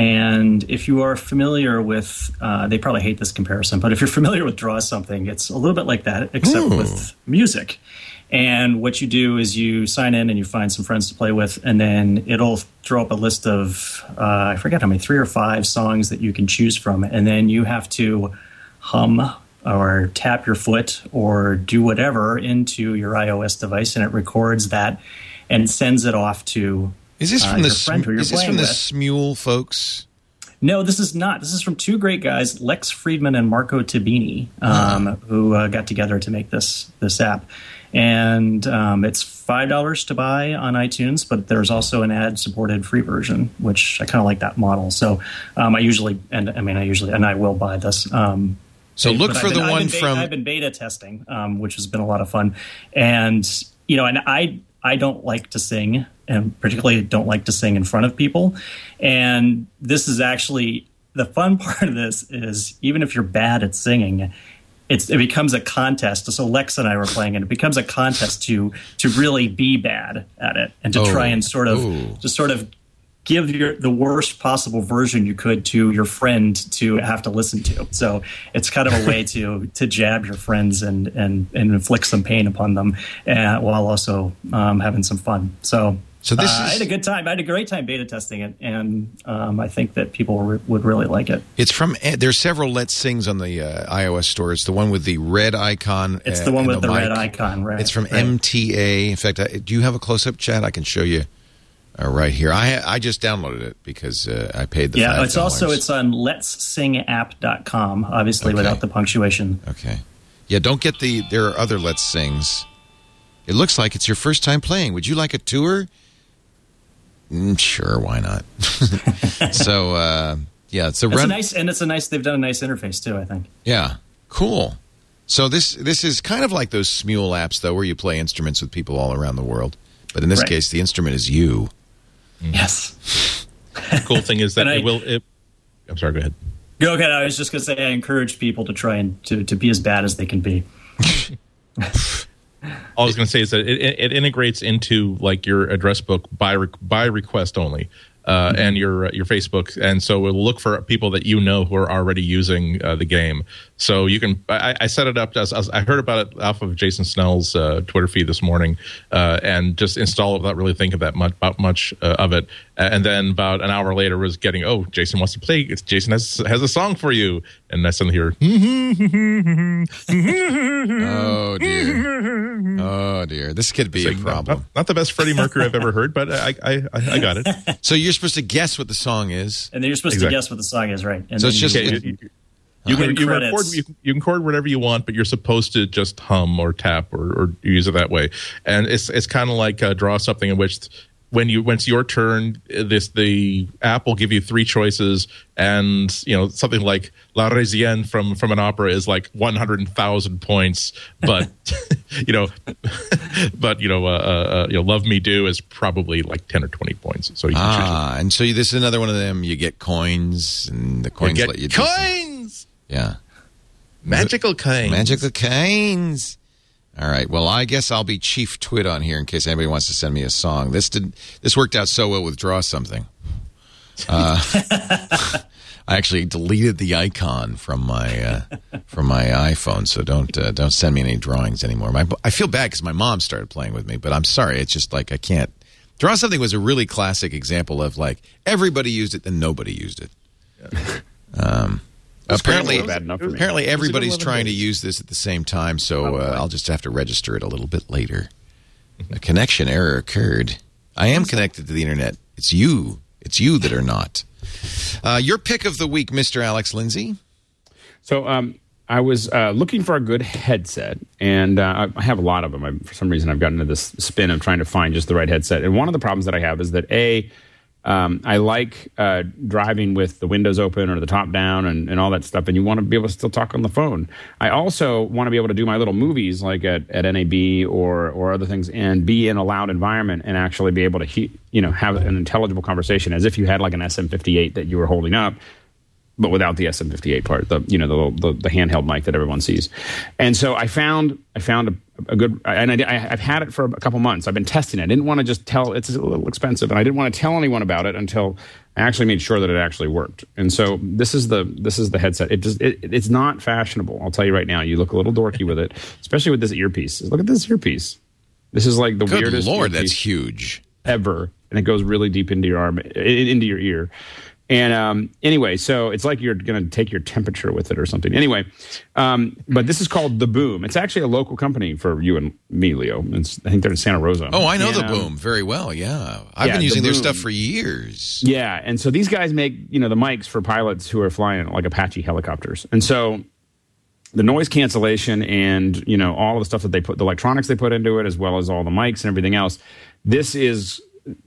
And if you are familiar with, uh, they probably hate this comparison, but if you're familiar with Draw Something, it's a little bit like that, except Ooh. with music. And what you do is you sign in and you find some friends to play with, and then it'll throw up a list of, uh, I forget how many, three or five songs that you can choose from. And then you have to hum or tap your foot or do whatever into your iOS device, and it records that and sends it off to Is this from uh, the your friend who you're is this from with. the Smule folks? No, this is not. This is from two great guys, Lex Friedman and Marco Tabini, um, huh. who uh, got together to make this this app. And um, it's five dollars to buy on iTunes, but there's also an ad-supported free version, which I kind of like that model. So um, I usually, and I mean, I usually, and I will buy this. Um, so look for been, the one beta, from. I've been beta testing, um, which has been a lot of fun, and you know, and I I don't like to sing, and particularly don't like to sing in front of people. And this is actually the fun part of this is even if you're bad at singing, it's it becomes a contest. So Lex and I were playing, and it becomes a contest to to really be bad at it and to oh. try and sort of Ooh. just sort of give your the worst possible version you could to your friend to have to listen to. So it's kind of a way to to jab your friends and and, and inflict some pain upon them, uh, while also um, having some fun. So. So this uh, is, I had a good time. I had a great time beta testing it, and um, I think that people re- would really like it. It's from. There's several Let's Sings on the uh, iOS store. It's the one with the red icon. It's the one uh, with the, the red icon. Right. It's from right. M T A. In fact, I, do you have a close-up, Chad? I can show you uh, right here. I I just downloaded it because uh, I paid the. Yeah, five dollars. it's also it's on lets sing app dot com. Obviously, okay. without the punctuation. Okay. Yeah, don't get the. There are other Let's Sings. It looks like it's your first time playing. Would you like a tour? Mm, sure, why not? so, uh, yeah, it's a it's run. A nice, and it's a nice. They've done a nice interface too, I think. Yeah, cool. So this this is kind of like those Smule apps, though, where you play instruments with people all around the world. But in this right. case, the instrument is you. Yes. The cool thing is that I, it will. It, I'm sorry. Go ahead. Go ahead. I was just going to say I encourage people to try and to, to be as bad as they can be. All I was going to say is that it, it integrates into like your address book by re- by request only, uh, mm-hmm. and your uh, your Facebook, and so it'll look for people that you know who are already using uh, the game. So you can. I, I set it up as, as I heard about it off of Jason Snell's uh, Twitter feed this morning, uh, and just install it without really thinking that much about much uh, of it. And then about an hour later, was getting oh Jason wants to play. It's, Jason has has a song for you, and I suddenly hear. Oh dear! Oh dear! This could be like, a problem. Not, not the best Freddie Mercury I've ever heard, but I I, I, I got it. So you're supposed to guess what the song is, and then you're supposed exactly. to guess what the song is, right? And so it's just you, okay, you, you, can, you, record, you, you can record whatever you want, but you're supposed to just hum or tap or, or use it that way. And it's it's kind of like uh, Draw Something, in which when you when it's your turn, this the app will give you three choices, and you know something like La Résienne from from an opera is like one hundred thousand points, but you know, but you know, uh, uh, you know, Love Me Do is probably like ten or twenty points. So you can ah, choose. And so this is another one of them. You get coins, and the coins you get let you coins. Do yeah, magical coins. Magical coins. All right. Well, I guess I'll be Chief Twit on here in case anybody wants to send me a song. This did this worked out so well with Draw Something. Uh, I actually deleted the icon from my uh, from my iPhone, so don't uh, don't send me any drawings anymore. My, I feel bad because my mom started playing with me, but I'm sorry. It's just like I can't. Draw Something was a really classic example of like everybody used it and nobody used it. Yeah. Um, Apparently, apparently everybody's trying to use this at the same time, so uh, I'll just have to register it a little bit later. A connection error occurred. I am connected to the internet. It's you. It's you that are not. Uh, your pick of the week, Mister Alex Lindsay. So um, I was uh, looking for a good headset, and uh, I have a lot of them. I, for some reason, I've gotten into this spin of trying to find just the right headset. And one of the problems that I have is that, A, Um, I like uh, driving with the windows open or the top down and, and all that stuff, and you want to be able to still talk on the phone. I also want to be able to do my little movies like at, at N A B or or other things and be in a loud environment and actually be able to he, you know have an intelligible conversation as if you had like an S M fifty-eight that you were holding up, but without the S M fifty-eight part, the you know the, the the handheld mic that everyone sees. And so I found I found a, a good, and I, I, I've had it for a couple months. I've been testing it. I didn't want to just tell, it's a little expensive, and I didn't want to tell anyone about it until I actually made sure that it actually worked. And so this is the this is the headset. It just it, it's not fashionable. I'll tell you right now. You look a little dorky with it, especially with this earpiece. Look at this earpiece. This is like the Good weirdest. Lord, that's huge. Ever, and it goes really deep into your arm, into your ear. And um, anyway, so it's like you're going to take your temperature with it or something. Anyway, um, but this is called The Boom. It's actually a local company for you and me, Leo. It's, I think they're in Santa Rosa. Oh, I know and, The um, Boom very well, yeah. I've yeah, been using the their Boom. stuff for years. Yeah, and so these guys make, you know, the mics for pilots who are flying like Apache helicopters. And so the noise cancellation and, you know, all of the stuff that they put, the electronics they put into it, as well as all the mics and everything else, this is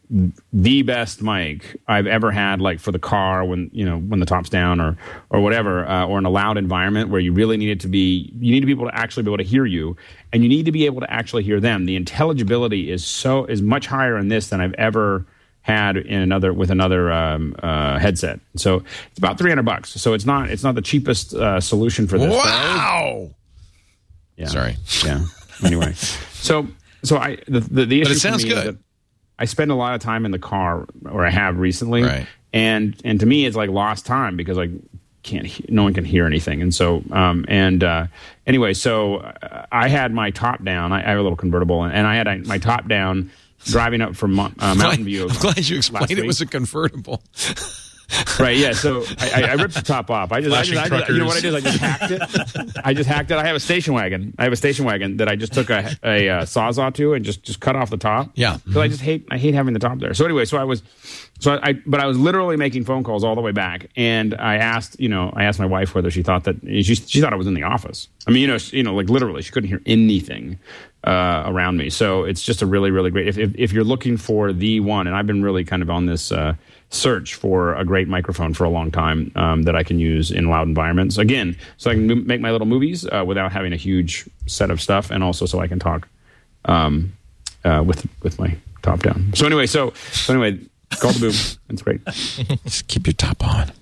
the best mic I've ever had, like for the car when you know when the top's down or or whatever, uh, or in a loud environment where you really need it to be. You need to be able to actually be able to hear you, and you need to be able to actually hear them. The intelligibility is so is much higher in this than I've ever had in another with another um, uh, headset. So it's about three hundred bucks. So it's not it's not the cheapest uh, solution for this. Wow. Yeah. Sorry. Yeah. Anyway, so so I the the, the issue But it sounds for me good. is that I spend a lot of time in the car, or I have recently, right. and and to me it's like lost time because I can't, he- no one can hear anything, and so um and uh, anyway, so uh, I had my top down. I, I have a little convertible, and, and I had uh, my top down driving up from uh, Mountain View. I'm glad you last explained it week. was a convertible. Right, yeah. So I, I ripped the top off. I just, I just, I just, you know what I did? I just hacked it. I just hacked it. I have a station wagon. I have a station wagon that I just took a, a, a sawzall to and just, just cut off the top. Yeah. Because I just hate, I hate having the top there. So anyway, so I was, so I, but I was literally making phone calls all the way back, and I asked, you know, I asked my wife whether she thought that she, she thought I was in the office. I mean, you know, she, you know, like literally, she couldn't hear anything uh, around me. So it's just a really, really great. If, if if you're looking for the one, and I've been really kind of on this. Uh, search for a great microphone for a long time um, that I can use in loud environments. Again, so I can m- make my little movies uh, without having a huge set of stuff, and also so I can talk um, uh, with with my top down. So anyway, so so anyway, call The Boom. It's great. Just keep your top on.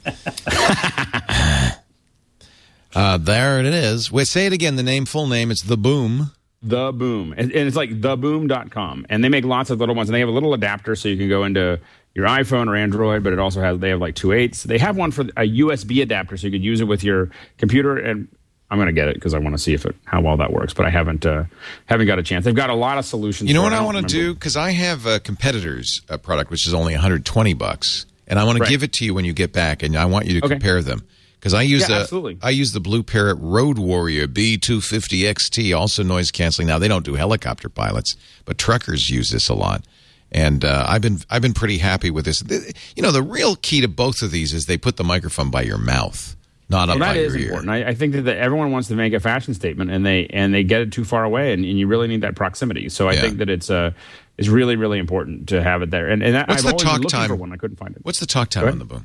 uh, there it is. Wait, say it again. The name, full name. It's The Boom. The Boom. And, and it's like the boom dot com. And they make lots of little ones. And they have a little adapter so you can go into your iPhone or Android, but it also has, they have like two eighths. They have one for a U S B adapter so you could use it with your computer. And I'm going to get it because I want to see if it, how well that works. But I haven't uh, haven't got a chance. They've got a lot of solutions. You know for what it. I, I want to remember. do? Because I have a competitor's uh, product, which is only one hundred twenty bucks. And I want to Right. give it to you when you get back. And I want you to Okay. compare them. Because I use Yeah, the absolutely. I use the Blue Parrot Road Warrior B two fifty X T, also noise canceling. Now they don't do helicopter pilots, but truckers use this a lot, and uh, I've been I've been pretty happy with this. The- You know, the real key to both of these is they put the microphone by your mouth. Not up well, by that is your important. ear. I, I think that, that everyone wants to make a fashion statement, and they and they get it too far away, and, and you really need that proximity. So I Yeah. think that it's uh, it's really really important to have it there. And, and that, What's I've the always talk been looking time? for one. I couldn't find it. What's the talk time Go ahead. on the Boom?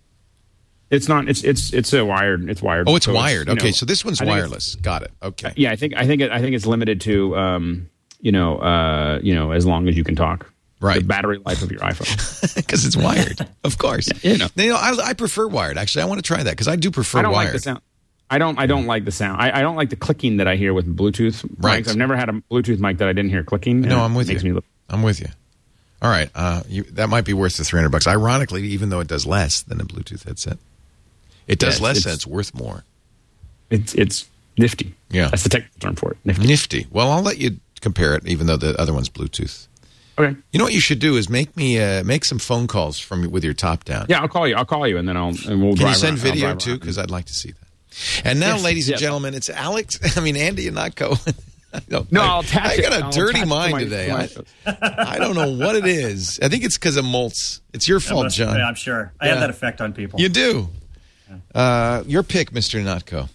It's not. It's it's it's a wired. It's wired. Oh, it's so wired. you Okay, know, so this one's I think it's- wireless. Got it. Okay. Yeah, I think I think it, I think it's limited to um, you know uh, you know as long as you can talk. Right. The battery life of your iPhone. Because it's wired, of course. Yeah, you know. You know, I, I prefer wired. Actually, I want to try that because I do prefer I don't wired. like the sound. I don't. I don't like the sound. I, I don't like the clicking that I hear with Bluetooth Right. mics. I've never had a Bluetooth mic that I didn't hear clicking. No, and I'm it with makes you. Me look, I'm with you. All right, uh, you, that might be worth the three hundred bucks. Ironically, even though it does less than a Bluetooth headset, it does Yes, less, it's- and it's worth more. it's it's nifty. Yeah. That's the technical term for it. Nifty. Nifty. Well, I'll let you compare it, even though the other one's Bluetooth. Okay. You know what you should do is make me uh, make some phone calls from with your top down. Yeah, I'll call you. I'll call you, and then I'll and we'll Can drive you send around. I'll video drive too? around. Because I'd like to see that. And now, Yes, ladies and yes. gentlemen, it's Alex. I mean, Andy Ihnatko. I don't- No, I- I'll attach I it. got a I'll dirty attach it to mind my- today. to my I, shows. I don't know what it is. I think it's because of Moltz. It's your fault, Must- John. yeah, I'm sure. I Yeah. have that effect on people. You do. Uh, your pick, Mister Ihnatko.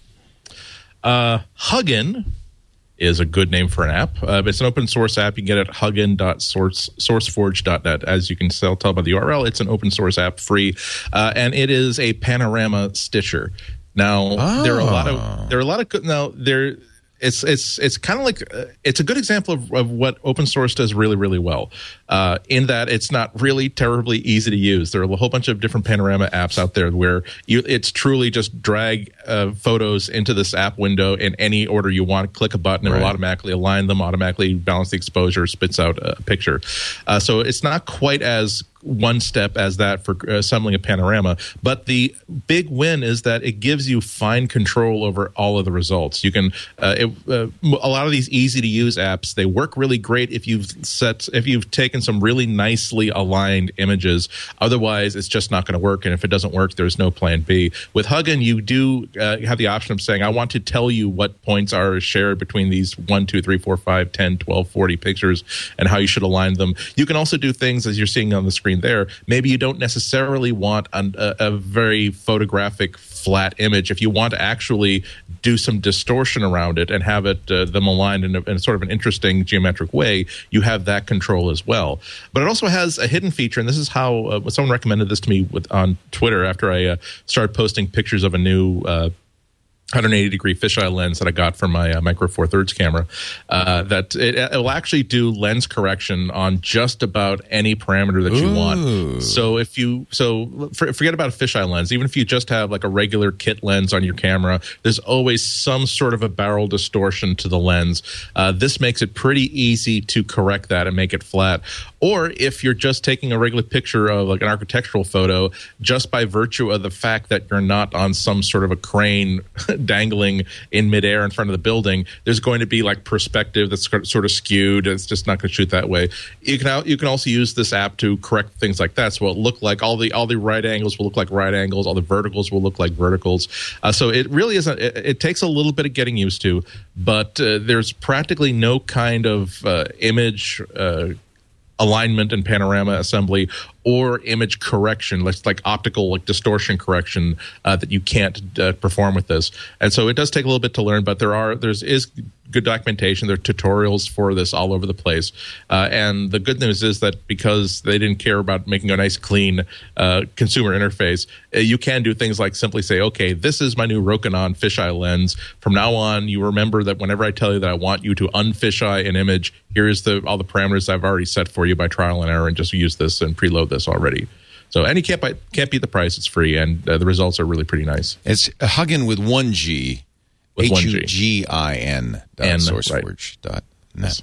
Uh, Huggin is a good name for an app. Uh, it's an open source app. You can get it at huggin dot sourceforge dot net. As you can tell by the U R L, it's an open source app, free, uh, and it is a panorama stitcher. Now Oh. there are a lot of there are a lot of good now there. It's it's it's kind of like uh, it's a good example of, of what open source does really really well. Uh, in that it's not really terribly easy to use. There are a whole bunch of different panorama apps out there where you it's truly just drag uh, photos into this app window in any order you want. Click a button, and Right. it'll automatically align them, automatically balance the exposure, spits out a picture. Uh, so it's not quite as one step as that for assembling a panorama, but the big win is that it gives you fine control over all of the results. You can uh, it, uh, a lot of these easy to use apps, they work really great if you've set if you've taken some really nicely aligned images. Otherwise, it's just not going to work, and if it doesn't work, there's no plan B. With Huggin, you do uh, have the option of saying, I want to tell you what points are shared between these one, two, three, four, five, ten, twelve, forty pictures and how you should align them. You can also do things, as you're seeing on the screen there. Maybe you don't necessarily want an, a, a very photographic flat image. If you want to actually do some distortion around it and have it uh, them aligned in, a, in sort of an interesting geometric way, you have that control as well. But it also has a hidden feature, and this is how uh, someone recommended this to me with, on Twitter after I uh, started posting pictures of a new uh, one hundred eighty degree fisheye lens that I got from my uh, Micro Four Thirds camera. Uh, that it, it will actually do lens correction on just about any parameter that you Ooh. want. So if you so for, forget about a fisheye lens. Even if you just have like a regular kit lens on your camera, there's always some sort of a barrel distortion to the lens. Uh, this makes it pretty easy to correct that and make it flat. Or if you're just taking a regular picture of like an architectural photo, just by virtue of the fact that you're not on some sort of a crane dangling in midair in front of the building, there's going to be like perspective that's sort of skewed. It's just not going to shoot that way. You can you can also use this app to correct things like that. So it'll look like all the all the right angles will look like right angles, all the verticals will look like verticals. Uh, so it really isn't. It, it takes a little bit of getting used to, but uh, there's practically no kind of uh, image Uh, alignment and panorama assembly or image correction, like, like optical like distortion correction uh, that you can't uh, perform with this. And so it does take a little bit to learn, but there are there's is good documentation. There are tutorials for this all over the place. Uh, and the good news is that because they didn't care about making a nice, clean uh, consumer interface, uh, you can do things like simply say, okay, this is my new Rokinon fisheye lens. From now on, you remember that whenever I tell you that I want you to unfisheye an image, here's the all the parameters I've already set for you by trial and error, and just use this and preload this already. So, and you can't buy, can't beat the price. It's free, and uh, the results are really pretty nice. It's Huggin with one G. With one H G. U G I N dot N, sourceforge dot net.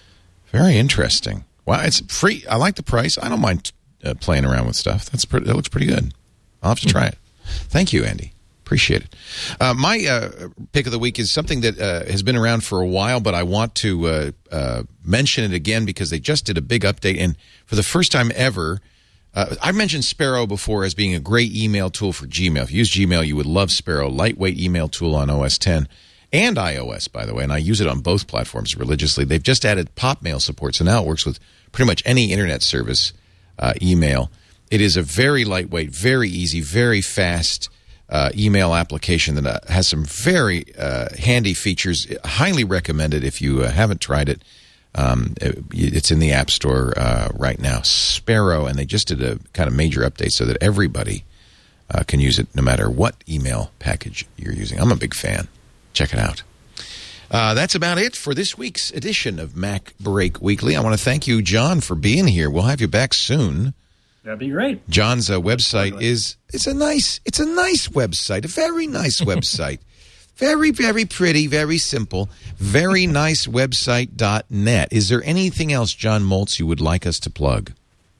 Very interesting. Wow, it's free. I like the price. I don't mind uh, playing around with stuff. That's pretty, that looks pretty good. I'll have to try it. Thank you, Andy. Appreciate it. Uh, my uh, pick of the week is something that uh, has been around for a while, but I want to uh, uh, mention it again because they just did a big update. And for the first time ever, uh, I mentioned Sparrow before as being a great email tool for Gmail. If you use Gmail, you would love Sparrow. Lightweight email tool on O S ten and iOS, by the way. And I use it on both platforms religiously. They've just added PopMail support, so now it works with pretty much any internet service uh, email. It is a very lightweight, very easy, very fast uh, email application that uh, has some very uh, handy features. Highly recommended if you uh, haven't tried it. Um, it. It's in the App Store uh, right now. Sparrow, and they just did a kind of major update so that everybody uh, can use it no matter what email package you're using. I'm a big fan. Check it out. Uh, that's about it for this week's edition of Mac Break Weekly. I want to thank you, John, for being here. We'll have you back soon. That'd be great. John's uh, website is it's a nice it's a nice website, a very nice website. Very, very pretty, very simple. Very nice website dot net. Is there anything else, John Moltz, you would like us to plug?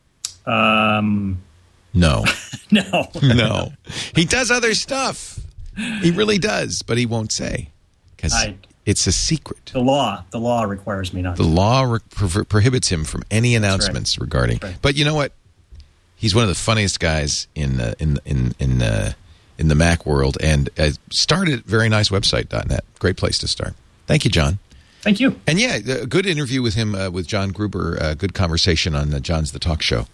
Um, no. no. No. He does other stuff. He really does, but he won't say because it's a secret. The law. The law requires me not the to. The law re- pro- prohibits him from any announcements right. regarding. Right. But you know what? He's one of the funniest guys in uh, in in in uh, in the Mac world, and uh, started at very nice website dot net. Great place to start. Thank you, John. Thank you. And yeah, a good interview with him uh, with John Gruber. Uh, good conversation on uh, John's The Talk Show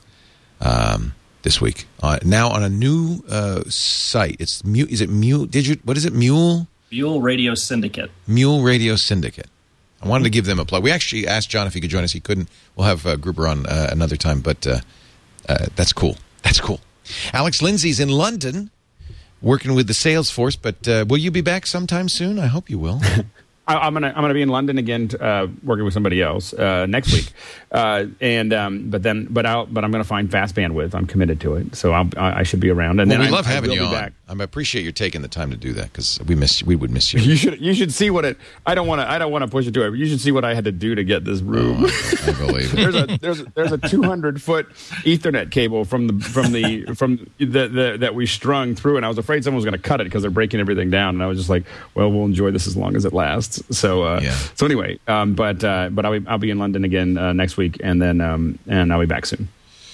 um, this week. Uh, now on a new uh, site. It's Mule. Is it Mule? Did you? What is it? Mule. Mule Radio Syndicate. Mule Radio Syndicate. I wanted to give them a plug. We actually asked John if he could join us. He couldn't. We'll have uh, Gruber on uh, another time, but. Uh, Uh, that's cool. That's cool. Alex Lindsay's in London working with the sales force, but uh, will you be back sometime soon? I hope you will. I, I'm gonna I'm gonna be in London again, uh, working with somebody else uh, next week, uh, and um, but then but I'll but I'm gonna find fast bandwidth. I'm committed to it, so I'll, I should be around. And well, then we I, love having I you on. Back. I appreciate you taking the time to do that because we miss we would miss you. You should you should see what it. I don't want to I don't want to push it to it. But you should see what I had to do to get this room. Oh, I, I believe it. there's a there's a, there's a two hundred foot Ethernet cable from the from the from the, the that we strung through, and I was afraid someone was going to cut it because they're breaking everything down. And I was just like, well, we'll enjoy this as long as it lasts. So uh, yeah. So anyway, um, but uh, but I'll be I'll be in London again uh, next week, and then um, and I'll be back soon.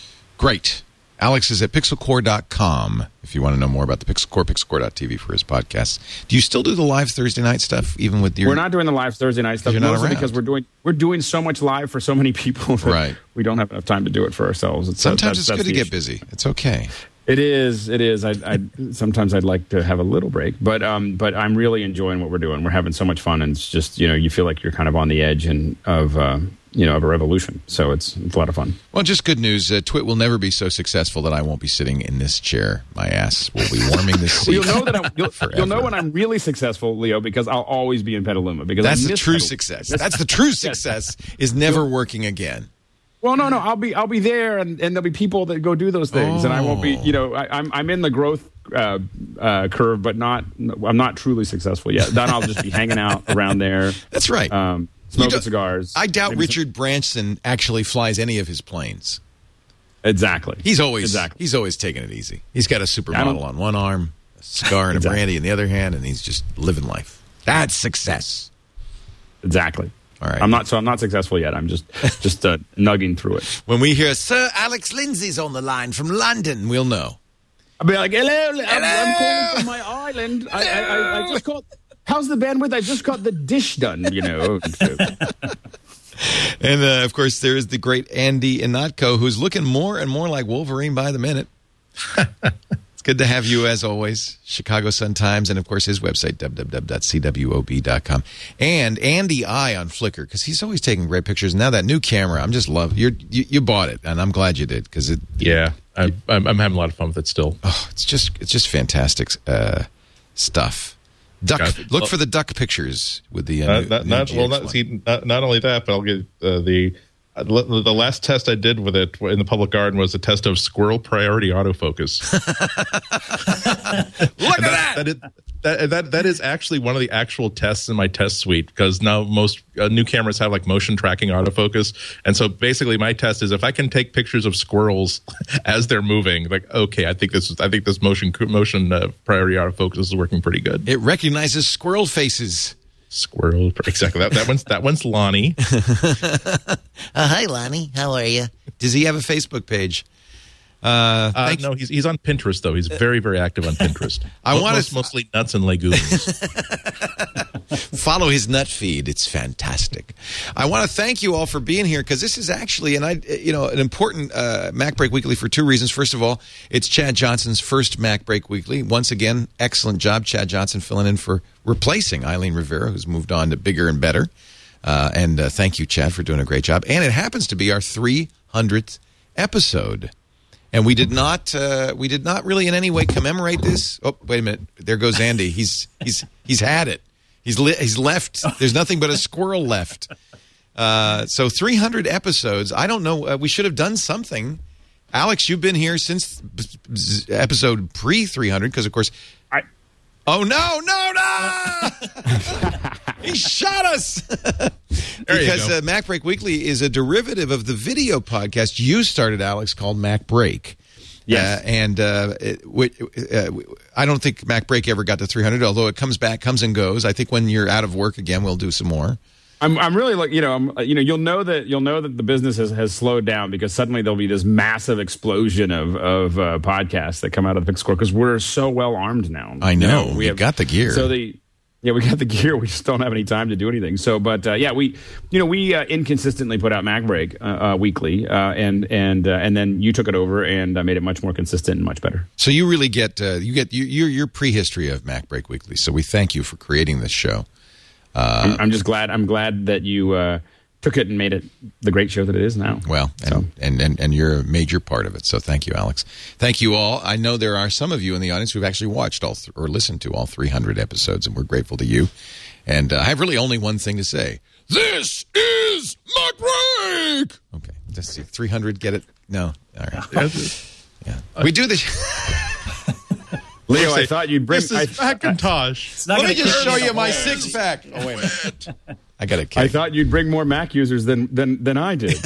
Great. Alex is at pixel core dot com if you want to know more about the Pixel Core, pixel core dot t v for his podcasts. Do you still do the live Thursday night stuff, even with your... We're not doing the live Thursday night stuff, mostly because we're doing we're doing so much live for so many people that right. we don't have enough time to do it for ourselves. It's, sometimes that's, it's that's good to get issue. busy. It's okay. It is. It is. I, I sometimes I'd like to have a little break, but um, but I'm really enjoying what we're doing. We're having so much fun, and it's just you know you feel like you're kind of on the edge and of uh, you know of a revolution. So it's it's a lot of fun. Well, just good news. Uh, Twit will never be so successful that I won't be sitting in this chair. My ass will be warming this seat. Well, you'll know that I'm, you'll, you'll know when I'm really successful, Leo, because I'll always be in Petaluma. Because that's I the miss true Petaluma. success. That's the true success is never working again. Well, no, no, I'll be, I'll be there, and, and there'll be people that go do those things, oh. and I won't be, you know, I, I'm, I'm in the growth uh, uh, curve, but not, I'm not truly successful yet. Then I'll just be hanging out around there. That's right. Um, smoking cigars. I doubt Maybe Richard some... Branson actually flies any of his planes. Exactly. He's always, exactly. he's always taking it easy. He's got a supermodel on one arm, a cigar and exactly. a brandy in the other hand, and he's just living life. That's success. Exactly. All right. I'm not so I'm not successful yet. I'm just just uh, nugging through it. When we hear Sir Alex Lindsay's on the line from London, we'll know. I'll be like, hello, hello! I'm, I'm calling from my island. I, I, I, I just got. How's the bandwidth? I just got the dish done. You know. And uh, of course, there is the great Andy Ihnatko, who's looking more and more like Wolverine by the minute. It's good to have you, as always. Chicago Sun-Times, and, of course, his website, w w w dot c w o b dot com. And Andy I on Flickr, because he's always taking great pictures. Now that new camera, I'm just love you're, you. You bought it, and I'm glad you did, because it. Yeah, I, I'm, I'm having a lot of fun with it still. Oh, it's just it's just fantastic uh, stuff. Duck. God. Look well, for the duck pictures with the. Uh, not, new, not, new not well, not, see, not, not only that, but I'll get uh, the. Uh, the last test I did with it in the public garden was a test of squirrel priority autofocus. Look at that! That, that, is, that, that that is actually one of the actual tests in my test suite, because now most uh, new cameras have like motion tracking autofocus, and so basically my test is if I can take pictures of squirrels as they're moving, like okay, I think this is I think this motion motion uh, priority autofocus is working pretty good. It recognizes squirrel faces. Squirrel, exactly. That that one's that one's Lonnie. uh, hi, Lonnie. How are you? Does he have a Facebook page? Uh, Uh, thank no, he's he's on Pinterest though. He's very very active on Pinterest. I Mo- wanna- most- mostly nuts and legumes. Follow his nut feed. It's fantastic. I want to thank you all for being here because this is actually, and I, you know, an important uh, Mac Break Weekly for two reasons. First of all, it's Chad Johnson's first Mac Break Weekly. Once again, excellent job, Chad Johnson, filling in for replacing Eileen Rivera, who's moved on to bigger and better. Uh, and uh, thank you, Chad, for doing a great job. And it happens to be our three hundredth episode. And we did not, uh, we did not really in any way commemorate this. Oh, wait a minute! There goes Andy. He's he's he's had it. He's li- he's left. There's nothing but a squirrel left. Uh, so three hundred episodes. I don't know. Uh, we should have done something. Alex, you've been here since b- b- episode pre three hundred because, of course. I, oh no! No! No! He shot us. Because uh, Mac Break Weekly is a derivative of the video podcast you started, Alex, called Mac Break. Yes. Uh, and uh, it, w- uh, I don't think Mac Break ever got to three hundred, although it comes back, comes and goes. I think when you're out of work again, we'll do some more. I'm I'm really like you know I'm you know you'll know that you'll know that the business has, has slowed down because suddenly there'll be this massive explosion of of uh, podcasts that come out of the Big Score because we're so well armed now. I know, You know, we have got the gear. So the yeah we got the gear. We just don't have any time to do anything. So but uh, yeah we you know we uh, inconsistently put out Mac Break uh, uh, weekly uh, and and uh, and then you took it over and uh, made it much more consistent and much better. So you really get uh, you get you, you're you're prehistory of Mac Break Weekly. So we thank you for creating this show. Uh, I'm, I'm just glad. I'm glad that you uh, took it and made it the great show that it is now. Well, and, so. and, and, and you're a major part of it. So thank you, Alex. Thank you all. I know there are some of you in the audience who've actually watched all th- or listened to all three hundred episodes, and we're grateful to you. And uh, I have really only one thing to say. This is Mac Break. Okay, let's see. three hundred. Get it? No. All right. Yeah. We do this. Leo, I thought you'd bring. This is I, Macintosh. It's not Let me gonna just kill show you you my away. six pack. Oh wait a minute. I got a I cake. thought you'd bring more Mac users than than than I did.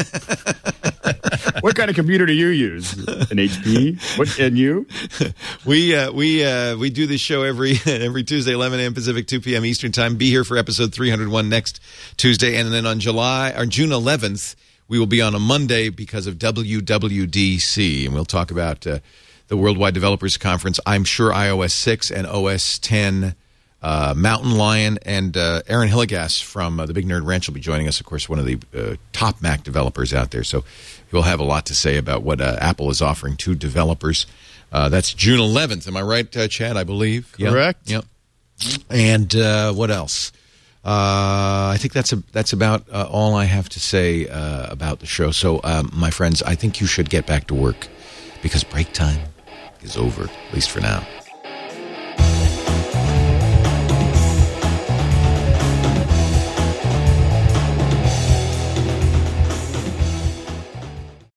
What kind of computer do you use? An H P? What? And you? We uh, we uh, we do this show every every Tuesday, eleven a.m. Pacific, two p.m. Eastern Time. Be here for episode three hundred one next Tuesday, and then on July or June eleventh, we will be on a Monday because of W W D C, and we'll talk about uh, the Worldwide Developers Conference. I'm sure i O S six and O S ten. Uh, Mountain Lion and uh, Aaron Hillegas from uh, the Big Nerd Ranch will be joining us. Of course, one of the uh, top Mac developers out there. So we'll have a lot to say about what uh, Apple is offering to developers. Uh, that's June eleventh. Am I right, uh, Chad? I believe. Correct. Yep. Yep. And uh, what else? Uh, I think that's a, that's about uh, all I have to say uh, about the show. So, um, my friends, I think you should get back to work because break time is over, at least for now.